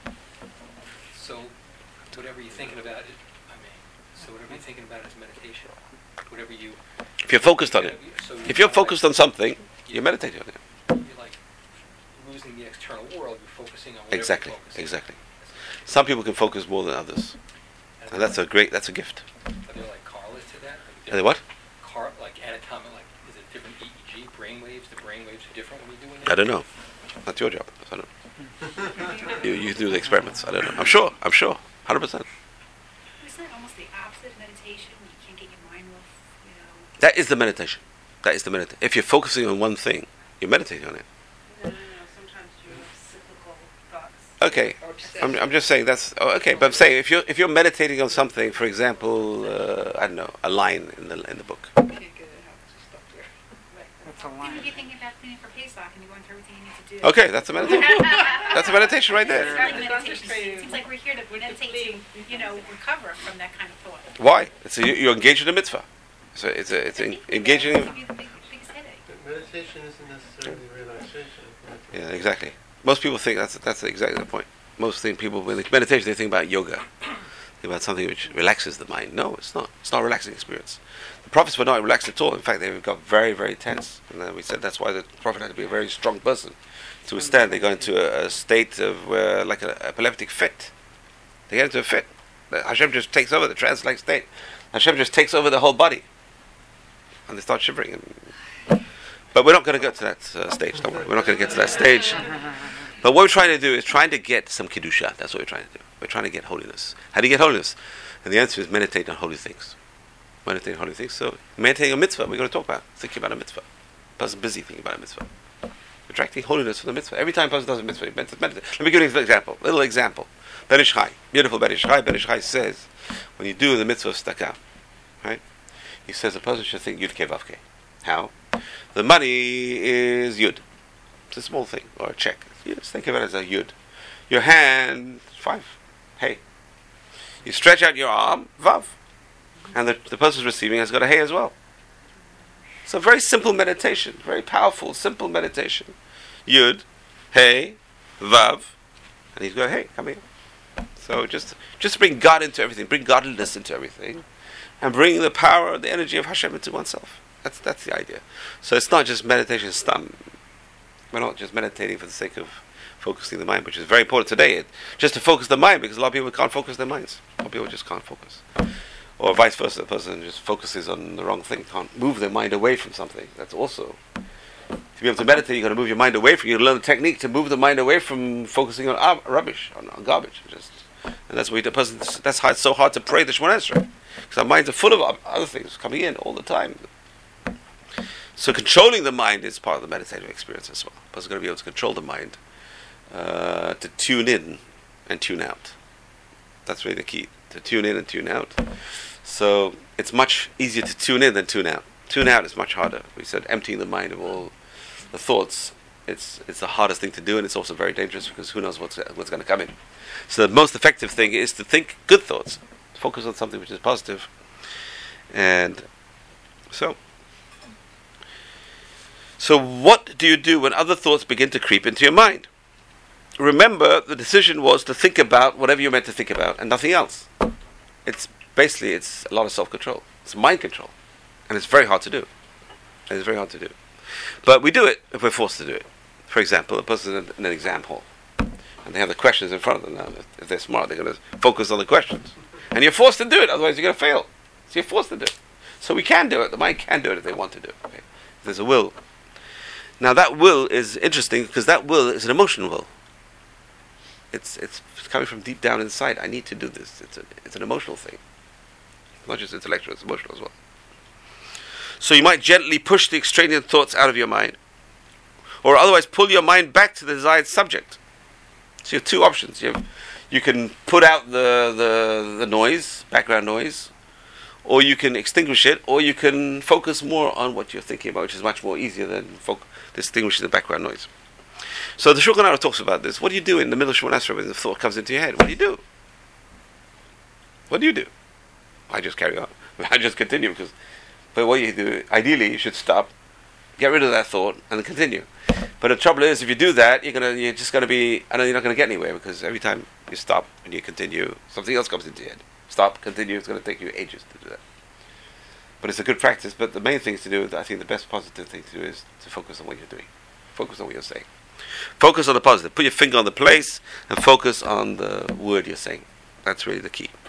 So whatever you're thinking about it, I mean, so whatever you're thinking about is meditation. Whatever you. If you're focused on it, so if you're focused on something, you're meditating on it. You're like losing the external world. You're focusing on whatever Exactly, you're focusing. exactly. Some people can focus more than others, and that's a great, that's a gift. Are there like correlates to that? Like Are they what? Car, like anatomic, like is it different E E G, brain waves? The brain waves are different when you're doing it? I don't know. That's your job. I don't know. you you do the experiments. I don't know. I'm sure. I'm sure. Hundred percent. Isn't it almost the opposite of meditation? You can't get your mind off, you know. That is the meditation. That is the meditation. If you're focusing on one thing, you're meditating on it. No, no, no. Sometimes you have cyclical thoughts. Okay. Or obsessive. I'm I'm just saying that's oh, okay. But I'm saying if you're if you're meditating on something, for example, uh, I don't know, a line in the in the book. You can't get it out. Just stop there. Right. That's a Then line. you get thinking about cleaning for Pesach and you're going through everything you need to do. Okay, that's a meditation. That's a meditation right It's there. not It's meditation. concentrating It seems like we're here to with the meditate thing. to, you know, recover from that kind of thought. Why? It's a, you're engaged in a mitzvah. So it's a, it's I en- think engaging. that In, would be the big, biggest headache. Meditation isn't necessarily relaxation. yeah, exactly. Most people think that's that's exactly the point. Most think people when they meditation they think about yoga, think about something which relaxes the mind. No, it's not. It's not a relaxing experience. The prophets were not relaxed at all. In fact, they got very, very tense. And then we said that's why the prophet had to be a very strong person to withstand. They go into a, a state of where, like an epileptic fit. They get into a fit. Hashem just takes over the trance-like state. Hashem just takes over the whole body, and they start shivering. And, but we're not going to go to that uh, stage. Don't worry. We're not going to get to that stage. But what we're trying to do is trying to get some kedusha. That's what we're trying to do. We're trying to get holiness. How do you get holiness? And the answer is meditate on holy things. Meditate on holy things. So meditating on mitzvah, we're going to talk about thinking about a mitzvah. Person busy thinking about a mitzvah. Attracting holiness from the mitzvah. Every time a person does a mitzvah, he meditates. Let me give you an example. A little example. Ben Ish Chai. Beautiful Ben Ish Chai. Ben Ish Chai says, when you do the mitzvah of tzedakah, right? He says a person should think Yud Kei Vav Kei. How? The money is Yud. It's a small thing, or a check. You just think of it as a Yud. Your hand, five. Hey. You stretch out your arm, Vav. And the, the person receiving has got a Hey as well. It's a very simple meditation. Very powerful, simple meditation. Yud, Hey, Vav. And he's going, hey, come here. So just just bring God into everything. Bring godliness into everything. and bringing the power, the energy of Hashem into oneself. That's that's the idea. So it's not just meditation stam. We're not just meditating for the sake of focusing the mind, which is very important today. It, just to focus the mind, because a lot of people can't focus their minds. A lot of people just can't focus. Or vice versa, the person just focuses on the wrong thing, can't move their mind away from something. That's also, to be able to meditate, you've got to move your mind away from, you learn the technique to move the mind away from focusing on uh, rubbish, on, on garbage. Just, and that's why the person, that's how it's so hard to pray the Shemona Esrei, because our minds are full of other things coming in all the time. So controlling the mind is part of the meditative experience as well. A person's going to be able to control the mind, uh, to tune in and tune out. That's really the key, to tune in and tune out. So it's much easier to tune in than tune out. Tune out is much harder. We said emptying the mind of all the thoughts. It's it's the hardest thing to do, and it's also very dangerous because who knows what's what's going to come in. So the most effective thing is to think good thoughts, focus on something which is positive, and so. So what do you do when other thoughts begin to creep into your mind? Remember, the decision was to think about whatever you're meant to think about and nothing else. It's basically it's a lot of self-control. It's mind control, and it's very hard to do. And it's very hard to do, but we do it if we're forced to do it. For example, a person in an exam hall, and they have the questions in front of them. Now, if, if they're smart, they're going to focus on the questions, and you're forced to do it. Otherwise, you're going to fail. So you're forced to do it. So we can do it. The mind can do it if they want to do it. Okay? If there's a will. Now that will is interesting because that will is an emotional will. It's it's coming from deep down inside. I need to do this. It's a, it's an emotional thing. It's not just intellectual, it's emotional as well. So you might gently push the extraneous thoughts out of your mind, or otherwise pull your mind back to the desired subject. So you have two options. You have, you can put out the, the the noise, background noise, or you can extinguish it, or you can focus more on what you're thinking about, which is much more easier than focus. Distinguishing the background noise. So the Shulchan Aruch talks about this. What do you do in the middle of Shemona Esrei when the thought comes into your head? What do you do? What do you do? I just carry on. I just continue because. But what you do, ideally, you should stop, get rid of that thought, and then continue. But the trouble is, if you do that, you're gonna, you're just gonna be, I know you're not gonna get anywhere because every time you stop and you continue, something else comes into your head. Stop, continue. It's gonna take you ages to do that. But it's a good practice. But the main thing to do, I think the best positive thing to do is to focus on what you're doing. Focus on what you're saying. Focus on the positive. Put your finger on the place and focus on the word you're saying. That's really the key.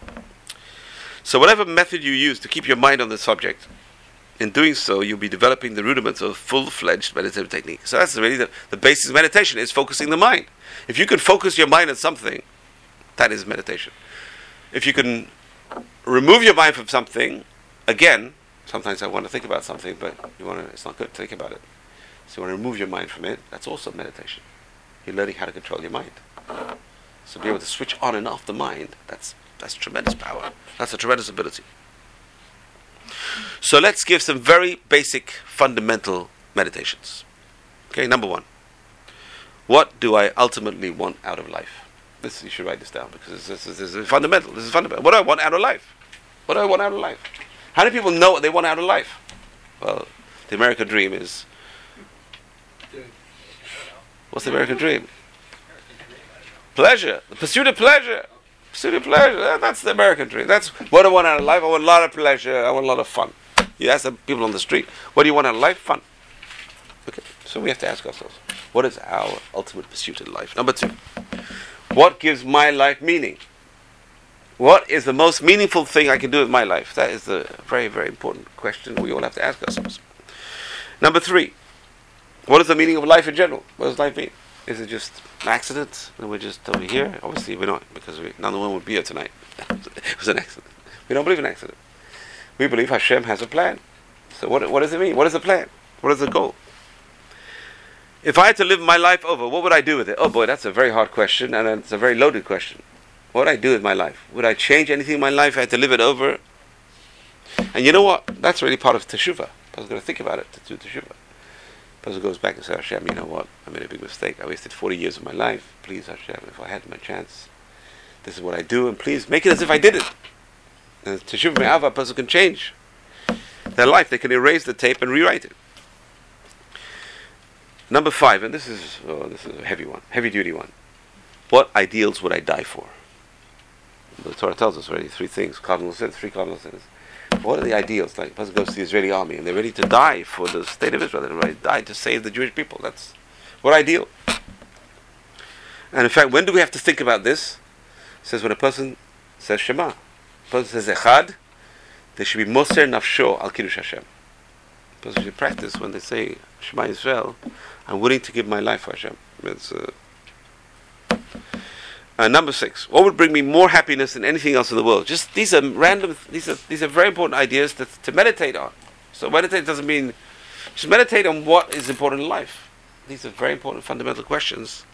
So whatever method you use to keep your mind on the subject, in doing so, you'll be developing the rudiments of a full-fledged meditative technique. So that's really the, the basis of meditation, is focusing the mind. If you can focus your mind on something, that is meditation. If you can remove your mind from something, again, sometimes I want to think about something, but you want to, it's not good to think about it. So you want to remove your mind from it. That's also meditation. You're learning how to control your mind. So be able to switch on and off the mind, that's that's tremendous power. That's a tremendous ability. So let's give some very basic, fundamental meditations. Okay, number one. What do I ultimately want out of life? This, you should write this down because this, this, this is fundamental. This is fundamental. What do I want out of life? What do I want out of life? How do people know what they want out of life? Well, the American dream is... What's the American dream? Pleasure. The pursuit of pleasure. Pursuit of pleasure. That's the American dream. That's what I want out of life. I want a lot of pleasure. I want a lot of fun. You ask the people on the street, what do you want out of life? Fun. Okay. So we have to ask ourselves, what is our ultimate pursuit in life? Number two. What gives my life meaning? What is the most meaningful thing I can do with my life? That is the very, very important question we all have to ask ourselves. Number three, what is the meaning of life in general? What does life mean? Is it just an accident and we're just over here? Obviously we're not, because we, none of the one would be here tonight. It was an accident. We don't believe in accident. We believe Hashem has a plan. So what, what does it mean? What is the plan? What is the goal? If I had to live my life over, what would I do with it? Oh boy, that's a very hard question, and it's a very loaded question. What would I do with my life? Would I change anything in my life if I had to live it over? And you know what? That's really part of teshuvah. I was going to think about it, to do teshuvah. Person goes back and says, Hashem, you know what? I made a big mistake. I wasted forty years of my life. Please, Hashem, if I had my chance, this is what I do, and please make it as if I did it. And teshuvah me'ava, a person can change their life. They can erase the tape and rewrite it. Number five, and this is oh, this is a heavy one, heavy duty one. What ideals would I die for? The Torah tells us already three things, cardinal sins, three cardinal sins. What are the ideals? Like a person goes to the Israeli army and they're ready to die for the state of Israel. They're ready to die to save the Jewish people. That's what ideal. And in fact, when do we have to think about this? It says when a person says Shema, a person says Echad, they should be Moser Nafsho Al Kiddush Hashem. A person should practice when they say Shema Israel, I'm willing to give my life for Hashem. It's, uh, uh, number six. What would bring me more happiness than anything else in the world? Just these are random. These are these are very important ideas to to meditate on. So meditate doesn't mean just meditate on what is important in life. These are very important fundamental questions.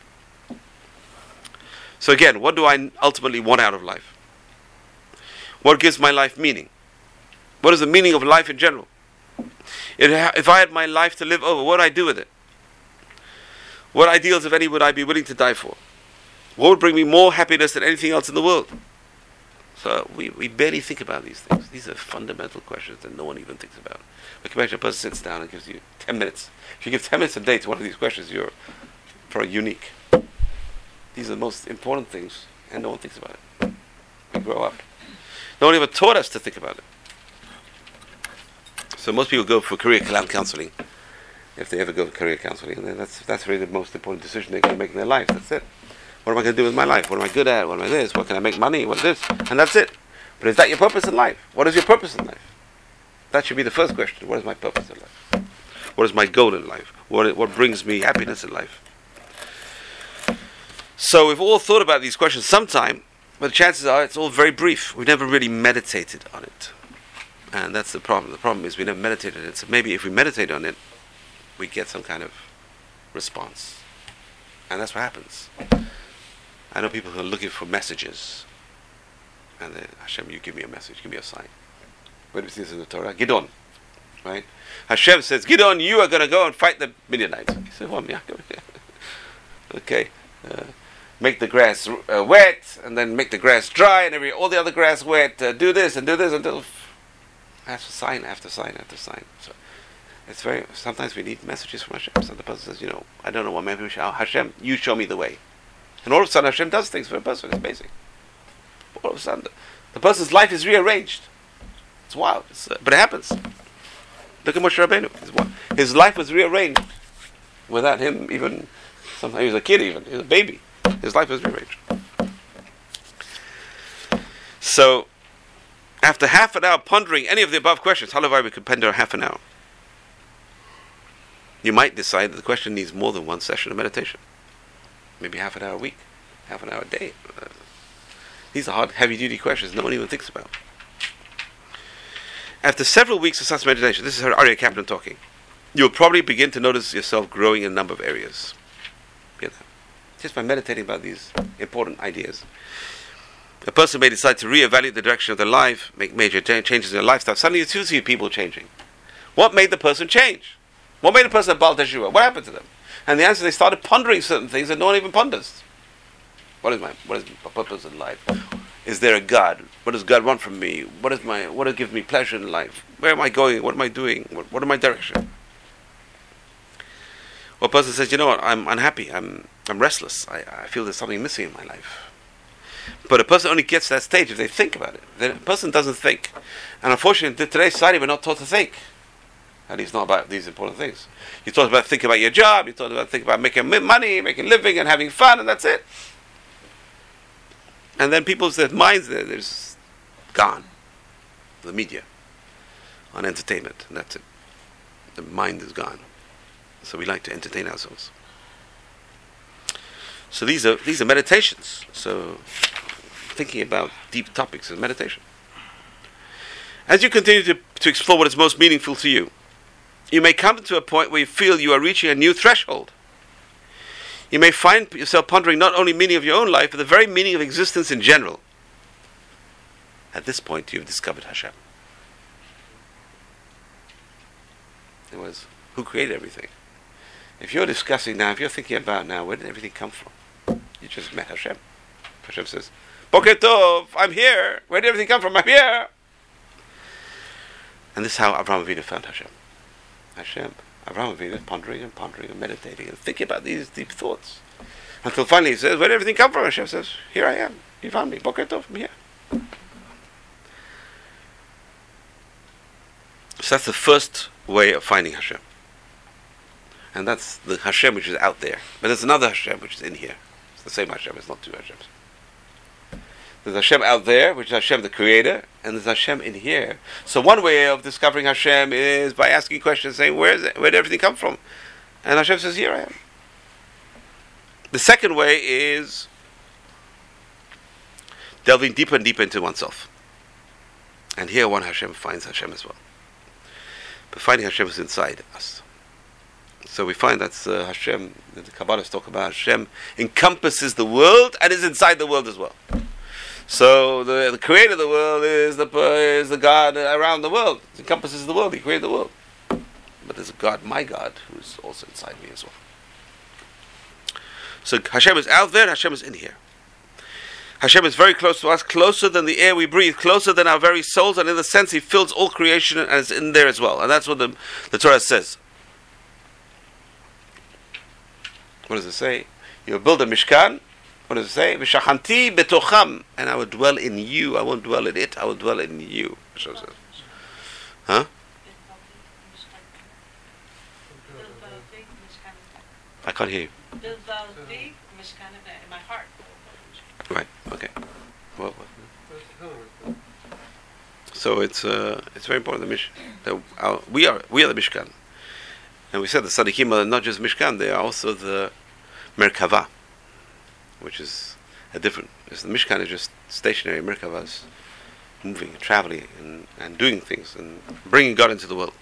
So again, what do I ultimately want out of life? What gives my life meaning? What is the meaning of life in general? If I had my life to live over, what would I do with it? What ideals, if any, would I be willing to die for? What would bring me more happiness than anything else in the world? So we, we barely think about these things. These are fundamental questions that no one even thinks about. Like imagine a person sits down and gives you ten minutes. If you give ten minutes a day to one of these questions, you're probably unique. These are the most important things, and no one thinks about it. We grow up. No one ever taught us to think about it. So most people go for career counseling, if they ever go for career counseling, and then that's that's really the most important decision they're going to make in their life. That's it. What am I going to do with my life? What am I good at? What am I this? What can I make money? What is this? And that's it. But is that your purpose in life? What is your purpose in life? That should be the first question. What is my purpose in life? What is my goal in life? What what brings me happiness in life? So we've all thought about these questions sometime, but the chances are it's all very brief. We've never really meditated on it. And that's the problem. The problem is we never meditated on it. So maybe if we meditate on it, we get some kind of response. And that's what happens. I know people who are looking for messages. And they, Hashem, you give me a message, give me a sign. Where do we see this in the Torah? Gidon. Right? Hashem says, Gidon, you are going to go and fight the Midianites. He said, well, yeah. Okay. Uh, make the grass uh, wet, and then make the grass dry, and every all the other grass wet. Uh, do this and do this until after sign after sign after sign. So it's very. Sometimes we need messages from Hashem. So the person says, you know, I don't know what maybe we shall. Hashem, you show me the way. And all of a sudden, Hashem does things for a person. It's amazing. All of a sudden, the, the person's life is rearranged. It's wild, it's, uh, but it happens. Look at Moshe Rabbeinu. His, his life was rearranged without him even. Sometimes he was a kid, even he was a baby. His life was rearranged. So, after half an hour pondering any of the above questions, however, we could ponder half an hour. You might decide that the question needs more than one session of meditation. Maybe half an hour a week, half an hour a day. Uh, these are hard, heavy-duty questions no one even thinks about. After several weeks of such meditation, this is Aryeh Kaplan talking, you'll probably begin to notice yourself growing in a number of areas. You know, just by meditating about these important ideas. A person may decide to reevaluate the direction of their life, make major changes in their lifestyle. Suddenly you do see people changing. What made the person change? What made a person a Baal Teshuvah? What happened to them? And the answer, they started pondering certain things that no one even ponders. What is my what is my purpose in life? Is there a God? What does God want from me? What is my what gives me pleasure in life? Where am I going? What am I doing? What, what is my direction? Or a person says, you know what, I'm unhappy, I'm I'm restless, I, I feel there's something missing in my life. But a person only gets to that stage if they think about it. The person doesn't think. And unfortunately, in today's society, we're not taught to think. At least not about these important things. You're taught about thinking about your job, you're taught about thinking about making money, making living, and having fun, and that's it. And then people's their minds, they're, they're just gone. The media, on entertainment, and that's it. The mind is gone. So we like to entertain ourselves. So these are these are meditations. So thinking about deep topics is meditation. As you continue to, to explore what is most meaningful to you, you may come to a point where you feel you are reaching a new threshold. You may find yourself pondering not only meaning of your own life, but the very meaning of existence in general. At this point, you've discovered Hashem. It was who created everything. If you're discussing now, if you're thinking about now, where did everything come from? You just met Hashem. Hashem says, Boker Tov, I'm here. Where did everything come from? I'm here. And this is how Avraham Avinu found Hashem. Hashem, Avraham Avinu, pondering and pondering and meditating and thinking about these deep thoughts. Until finally he says, where did everything come from? Hashem says, here I am. You found me. Boker Tov, I'm here. So that's the first way of finding Hashem. And that's the Hashem which is out there. But there's another Hashem which is in here. It's the same Hashem, it's not two Hashems. There's Hashem out there, which is Hashem the Creator, and there's Hashem in here. So one way of discovering Hashem is by asking questions, saying, where is it? Where did everything come from? And Hashem says, here I am. The second way is delving deeper and deeper into oneself. And here one Hashem finds Hashem as well. But finding Hashem is inside us. So we find that's uh, Hashem, the Kabbalists talk about Hashem encompasses the world and is inside the world as well. So the, the creator of the world is the is the God around the world. It encompasses the world. He created the world. But there's a God, my God, who is also inside me as well. So Hashem is out there, Hashem is in here. Hashem is very close to us, closer than the air we breathe, closer than our very souls, and in the sense He fills all creation and is in there as well. And that's what the, the Torah says. What does it say? You build a Mishkan. What does it say? V'shachanti betocham, and I will dwell in you. I won't dwell in it. I will dwell in you. Hashem says. Huh? I can't hear you. In my heart. Right. Okay. Well, well. So it's uh, it's very important. The Mishkan. That our, we are we are the Mishkan, and we said the Tzaddikim are not just Mishkan; they are also the Merkava, which is a different. The Mishkan is just stationary. Merkava is moving, traveling, and, and doing things, and bringing God into the world.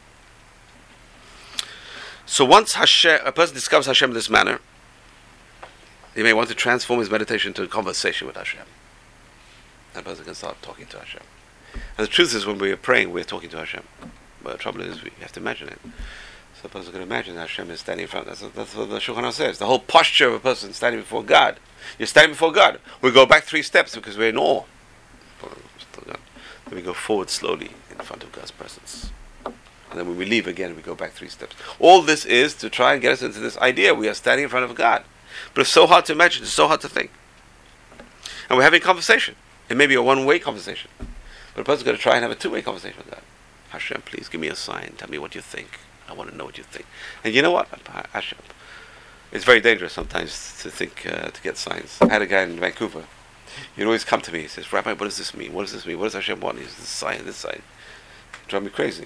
So once Hashem, a person discovers Hashem in this manner, he may want to transform his meditation to a conversation with Hashem. That person can start talking to Hashem. And the truth is, when we are praying, we are talking to Hashem. But the trouble is, we have to imagine it. So a person can imagine that Hashem is standing in front. That's, that's what the Shulchan Aruch says. The whole posture of a person standing before God. You're standing before God. We go back three steps because we're in awe. Then we go forward slowly in front of God's presence. And then when we leave again, we go back three steps. All this is to try and get us into this idea. We are standing in front of God. But it's so hard to imagine. It's so hard to think. And we're having a conversation. It may be a one-way conversation. But a person's going to try and have a two-way conversation with God. Hashem, please give me a sign. Tell me what you think. I want to know what you think. And you know what? Hashem. It's very dangerous sometimes to think, uh, to get signs. I had a guy in Vancouver. He'd always come to me. He says, Rabbi, what does this mean? What does this mean? What does Hashem want? He says, this sign, this sign. Drive me crazy.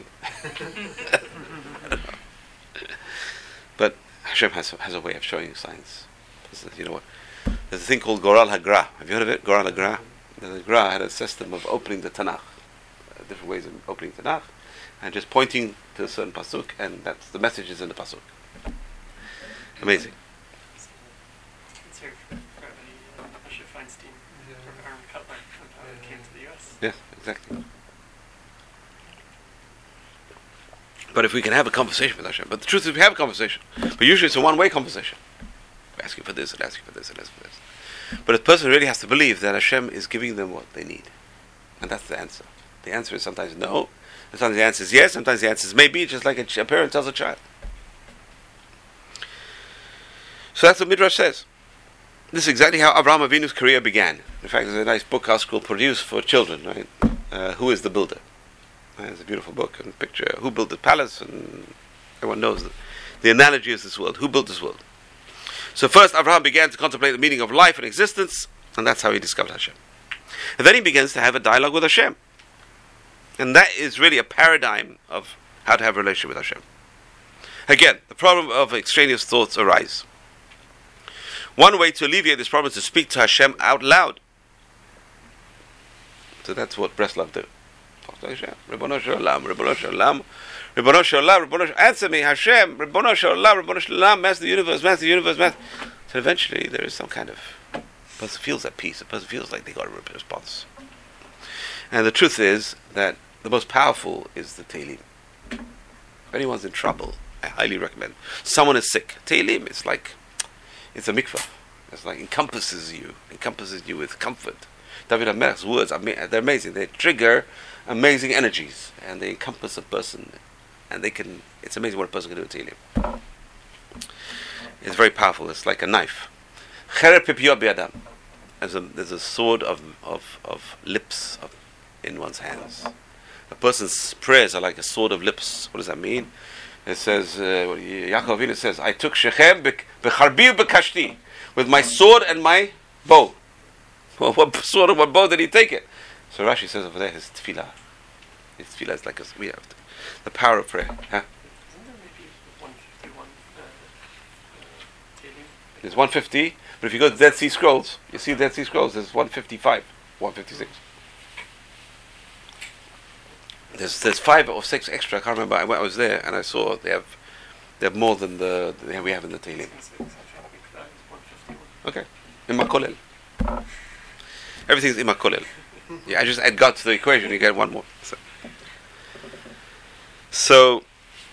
But Hashem has, has a way of showing you signs. You know what? There's a thing called Goral HaGra. Have you heard of it? Goral HaGra. The Gra had a system of opening the Tanakh, uh, different ways of opening Tanakh, and just pointing to a certain pasuk, and that's the messages in the pasuk. Amazing. It's here for Rabbi Moshe Feinstein, from Aaron Cutler, and how he came to the U S. Yes, exactly. But if we can have a conversation with Hashem, but the truth is we have a conversation, but usually it's a one-way conversation. We ask you for this, and ask you for this, and ask you for this. But a person really has to believe that Hashem is giving them what they need. And that's the answer. The answer is sometimes no, and sometimes the answer is yes, sometimes the answer is maybe, just like a, ch- a parent tells a child. So that's what Midrash says. This is exactly how Avraham Avinu's career began. In fact, there's a nice book house called Produce for Children, right? Uh, Who is the Builder? Right? It's a beautiful book and picture. Who built the palace? And everyone knows that the analogy is this world. Who built this world? So first, Avraham began to contemplate the meaning of life and existence, and that's how he discovered Hashem. And then he begins to have a dialogue with Hashem. And that is really a paradigm of how to have a relationship with Hashem. Again, the problem of extraneous thoughts arise. One way to alleviate this problem is to speak to Hashem out loud. So that's what Breslov do. Talk to Hashem. Ribono shel olam, Ribono shel olam. Ribono shel olam, Ribono shel olam, answer me, Hashem, Ribono shel olam, Ribono shel olam, Master the universe, Master the universe, Master. So eventually there is some kind of, a person feels at peace, a person feels like they got a response. And the truth is that the most powerful is the Tehillim. If anyone's in trouble, I highly recommend. Someone is sick. Tehillim is like, it's a mikvah. It's like encompasses you, encompasses you with comfort. David HaMelech's words, are they're amazing. They trigger amazing energies, and they encompass a person. And they can, it's amazing what a person can do with Tehillim. It's very powerful. It's like a knife. There's a, there's a sword of, of, of lips of, in one's hands. a person's prayers are like a sword of lips. What does that mean? It says, uh, Yaakov Avinu says, I took Shechem b'charbi b'kashti, with my sword and my bow. Well, what sword and what bow did he take it? So Rashi says over there, his tefillah. His tefillah is like a, we have the, the power of prayer. Huh? Isn't there maybe one fifty-one uh, uh, Tehillim? There's one fifty, but if you go to Dead Sea Scrolls, you see Dead Sea Scrolls, there's one fifty-five, one fifty-six. There's there's five or six extra. I can't remember. I, went, I was there and I saw they have they have more than the than we have in the Tehillim. Okay, Imma Kolel. Everything's Imma Kolel. Yeah, I just add God to the equation. You get one more. So, so,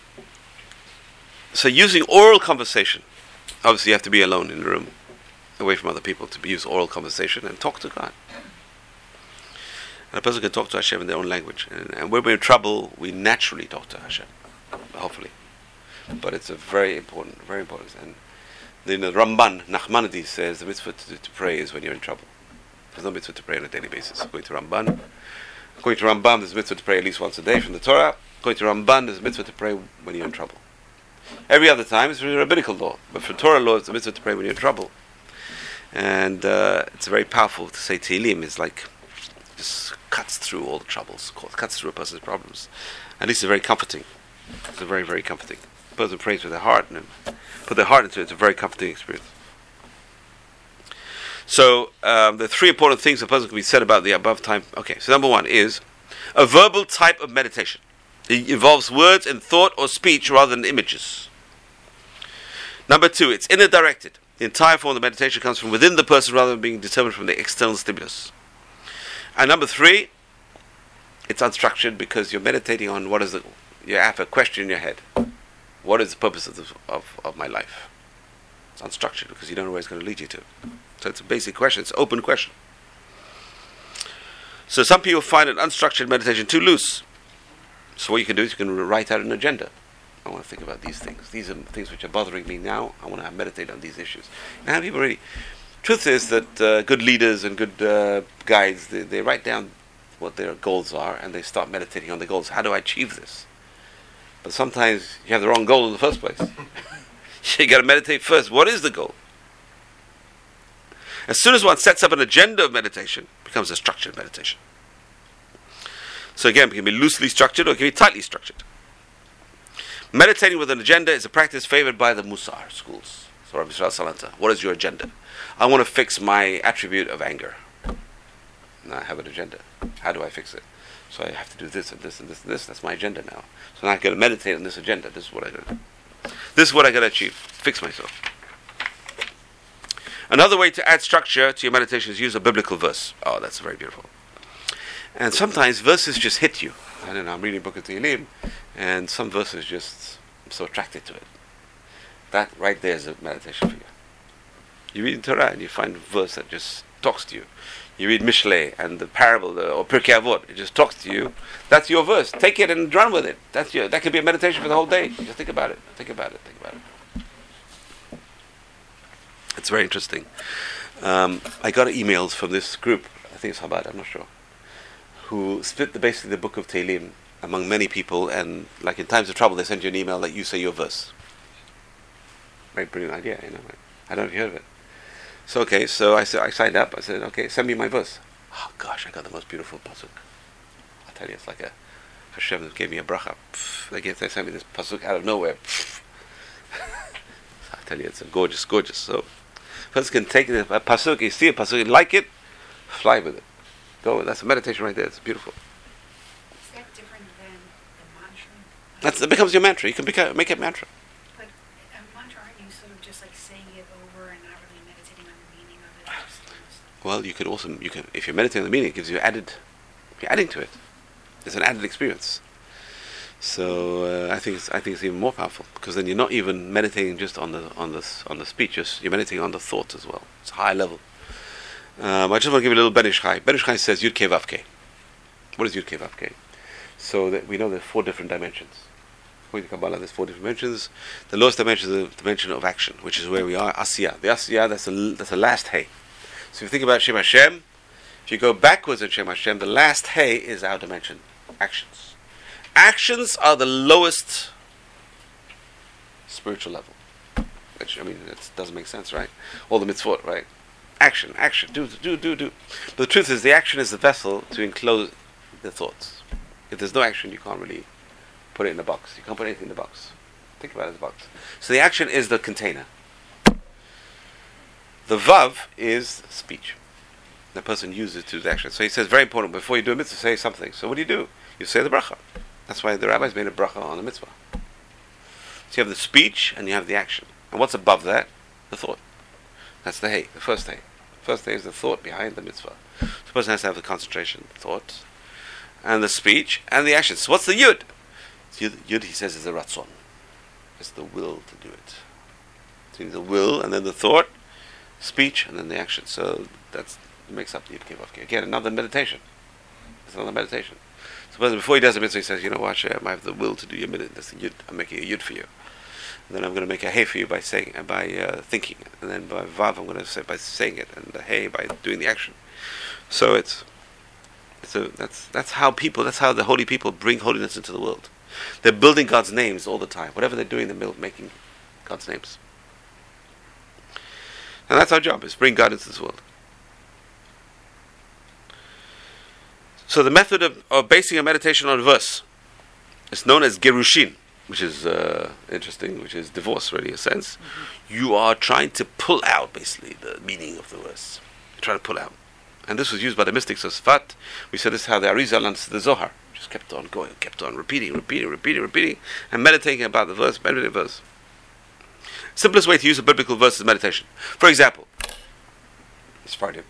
so using oral conversation. Obviously, you have to be alone in the room, away from other people, to use oral conversation and talk to God. And a person can talk to Hashem in their own language. And, and when we're in trouble, we naturally talk to Hashem, hopefully. But it's a very important, very important. And the, the Ramban, Nachmanides says the mitzvah to, to pray is when you're in trouble. There's no mitzvah to pray on a daily basis. According to Ramban, according to Ramban, there's a mitzvah to pray at least once a day from the Torah. According to Ramban, there's a mitzvah to pray when you're in trouble. Every other time it's a rabbinical law, but for Torah law, it's a mitzvah to pray when you're in trouble. And uh, it's very powerful to say Tehillim is like just cuts through all the troubles, cuts through a person's problems. At least it's very comforting. It's a very, very comforting. A person prays with their heart and put their heart into it. It's a very comforting experience. So um, the three important things a person can be said about the above time. Okay, so number one is a verbal type of meditation. It involves words and thought or speech rather than images. Number two, it's inner directed. The entire form of the meditation comes from within the person rather than being determined from the external stimulus. And number three, it's unstructured because you're meditating on what is the, you have a question in your head. What is the purpose of, the, of, of my life? It's unstructured because you don't know where it's going to lead you to. So it's a basic question, it's an open question. So some people find an unstructured meditation too loose. So what you can do is you can write out an agenda. I want to think about these things. These are things which are bothering me now. I want to meditate on these issues. And people really... Truth is that uh, good leaders and good uh, guides, they, they write down what their goals are and they start meditating on the goals. How do I achieve this? But sometimes you have the wrong goal in the first place. You got to meditate first. What is the goal? As soon as one sets up an agenda of meditation, it becomes a structured meditation. So again, it can be loosely structured or it can be tightly structured. Meditating with an agenda is a practice favored by the Musar schools. So Rabbi Yisrael Salanta, what is your agenda? I want to fix my attribute of anger. Now I have an agenda. How do I fix it? So I have to do this and this and this and this. That's my agenda now. So now I got to meditate on this agenda. This is what I got to do. This is what I got to achieve. Fix myself. Another way to add structure to your meditation is use a biblical verse. Oh, that's very beautiful. And sometimes verses just hit you. I don't know, I'm reading Book of Tehillim, and some verses just, I'm so attracted to it. That right there is a meditation for you. You read Torah and you find a verse that just talks to you. You read Mishlei and the parable, the, or Pirkei Avot, it just talks to you. That's your verse. Take it and run with it. That's your, that could be a meditation for the whole day. Just think about it. Think about it. Think about it. It's very interesting. Um, I got emails from this group, I think it's Chabad, I'm not sure, who split the, basically the book of Tehillim among many people, and like in times of trouble they send you an email that you say your verse. Very brilliant idea, you know. I don't know if you heard of it. So okay, so I said I signed up. I said, okay, send me my verse. Oh gosh, I got the most beautiful pasuk. I tell you, it's like a Hashem gave me a bracha. Pff, they gave, they sent me this pasuk out of nowhere. I tell you, it's a gorgeous, gorgeous. So, person can take a pasuk, you see a pasuk, you like it, fly with it. Go. That's a meditation right there. It's beautiful. Is that different than the mantra? That's, it becomes your mantra. You can beca- make it mantra. But a mantra, aren't you sort of just like saying it over and not really meditating on the meaning of it? Just almost- Well, you could also, you can, if you're meditating on the meaning, it gives you added, you're adding to it. It's an added experience. So uh, I think it's, I think it's even more powerful because then you're not even meditating just on the on the on the speech, just you're meditating on the thought as well. It's a high level. Um, I just want to give you a little Ben Ish Chai. Ben Ish Chai says Yud Kei Vav Kei. What is Yud Kei Vav Kei? So that we know there's four different dimensions. According to Kabbalah, there's four different dimensions. The lowest dimension is the dimension of action, which is where we are, Asiyah. The Asiyah, that's a that's the last hay. So if you think about Shem Hashem, if you go backwards in Shem Hashem, the last hay is our dimension. Actions. Actions are the lowest spiritual level. Which, I mean, it doesn't make sense, right? All the mitzvot, right? Action, action, do, do, do, do. But the truth is, the action is the vessel to enclose the thoughts. If there's no action, you can't really put it in the box. You can't put anything in the box. Think about it as a box. So the action is the container. The vav is speech. The person uses it to the action. So he says, very important, before you do a mitzvah, say something. So what do you do? You say the bracha. That's why the rabbis made a bracha on the mitzvah. So you have the speech and you have the action. And what's above that? The thought. That's the hay, the first hay. The first hay is the thought behind the mitzvah. So the person has to have the concentration, the thought, and the speech, and the action. So what's the yud? So yud, yud, he says, is the ratzon. It's the will to do it. So the will, and then the thought, speech, and then the action. So that's makes up the yud kevavke. Again, another meditation. It's another meditation. So before he does a mitzvah, he says, you know what, Hashem, I have the will to do your mitzvah. That's the yud. I'm making a yud for you. And then I'm going to make a hey for you by saying, uh, by uh, thinking, and then by vav I'm going to say by saying it, and the hey by doing the action. So it's, so that's that's how people, that's how the holy people bring holiness into the world. They're building God's names all the time. Whatever they're doing, they're making God's names. And that's our job: is bring God into this world. So the method of, of basing a meditation on a verse is known as gerushin, which is uh, interesting, which is divorce, really, in a sense. Mm-hmm. You are trying to pull out, basically, the meaning of the verse. You're trying to pull out. And this was used by the mystics of Sfat. We said this is how the Arizal understood the Zohar. Just kept on going, kept on repeating, repeating, repeating, repeating, and meditating about the verse, meditating the verse. Simplest way to use a biblical verse is meditation. For example, it's Friday,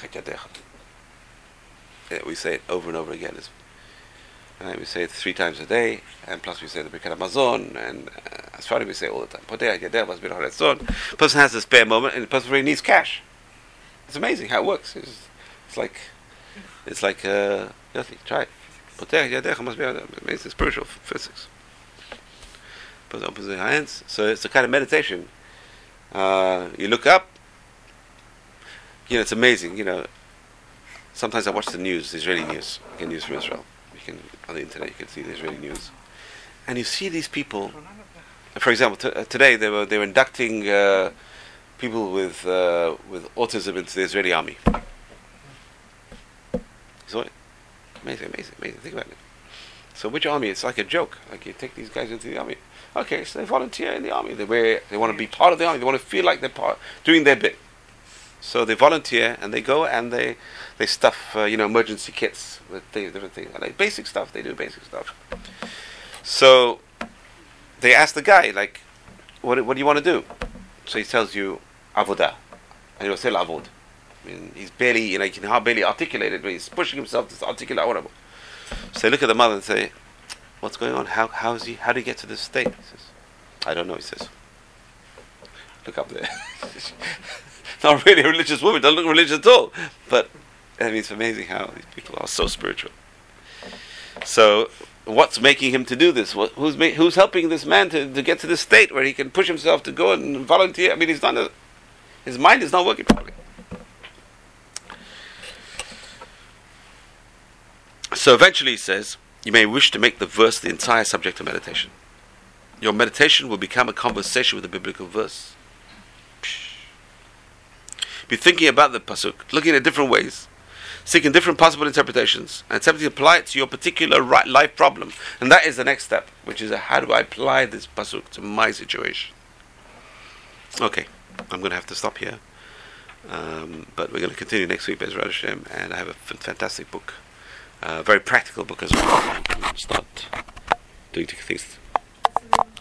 we say it over and over again. It's, uh, we say it three times a day, and plus we say the Birkat Hamazon, and uh, as Friday we say it all the time. The person has a spare moment, and the person really needs cash. It's amazing how it works. It's, it's like, it's like, uh, try it. Amazing spiritual physics. Person opens their hands. So it's a kind of meditation. Uh, you look up. You know, it's amazing. You know, sometimes I watch the news, the Israeli news. You can news from Israel. You can on the internet. You can see the Israeli news, and you see these people. For example, t- uh, today they were they were inducting uh, people with uh, with autism into the Israeli army. So amazing, amazing, amazing. Think about it. So which army? It's like a joke. Like you take these guys into the army. Okay, so they volunteer in the army. They wear, they want to be part of the army. They want to feel like they're part, doing their bit. So they volunteer and they go and they they stuff uh, you know emergency kits with things, different things, like basic stuff. They do basic stuff. So they ask the guy like, what what do you want to do? So he tells you avodah, and he'll say lavod. I mean, he's barely, you know, he can hardly barely articulate it, but he's pushing himself to articulate whatever. So they look at the mother and say, what's going on? How how is he? How did he get to this state? He says, I don't know. He says, look up there. Not really a religious woman. Doesn't look religious at all. But I mean, it's amazing how these people are so spiritual. So, what's making him to do this? What, who's ma- who's helping this man to, to get to this state where he can push himself to go and volunteer? I mean, he's not. A, his mind is not working properly. So eventually, he says, you may wish to make the verse the entire subject of meditation. Your meditation will become a conversation with the biblical verse. Be thinking about the pasuk, looking at different ways, seeking different possible interpretations, and attempting to apply it to your particular right life problem. And that is the next step, which is a, how do I apply this pasuk to my situation? Okay, I'm going to have to stop here. Um, but we're going to continue next week, Bezrat Hashem, and I have a f- fantastic book. A uh, very practical book as well. Start doing things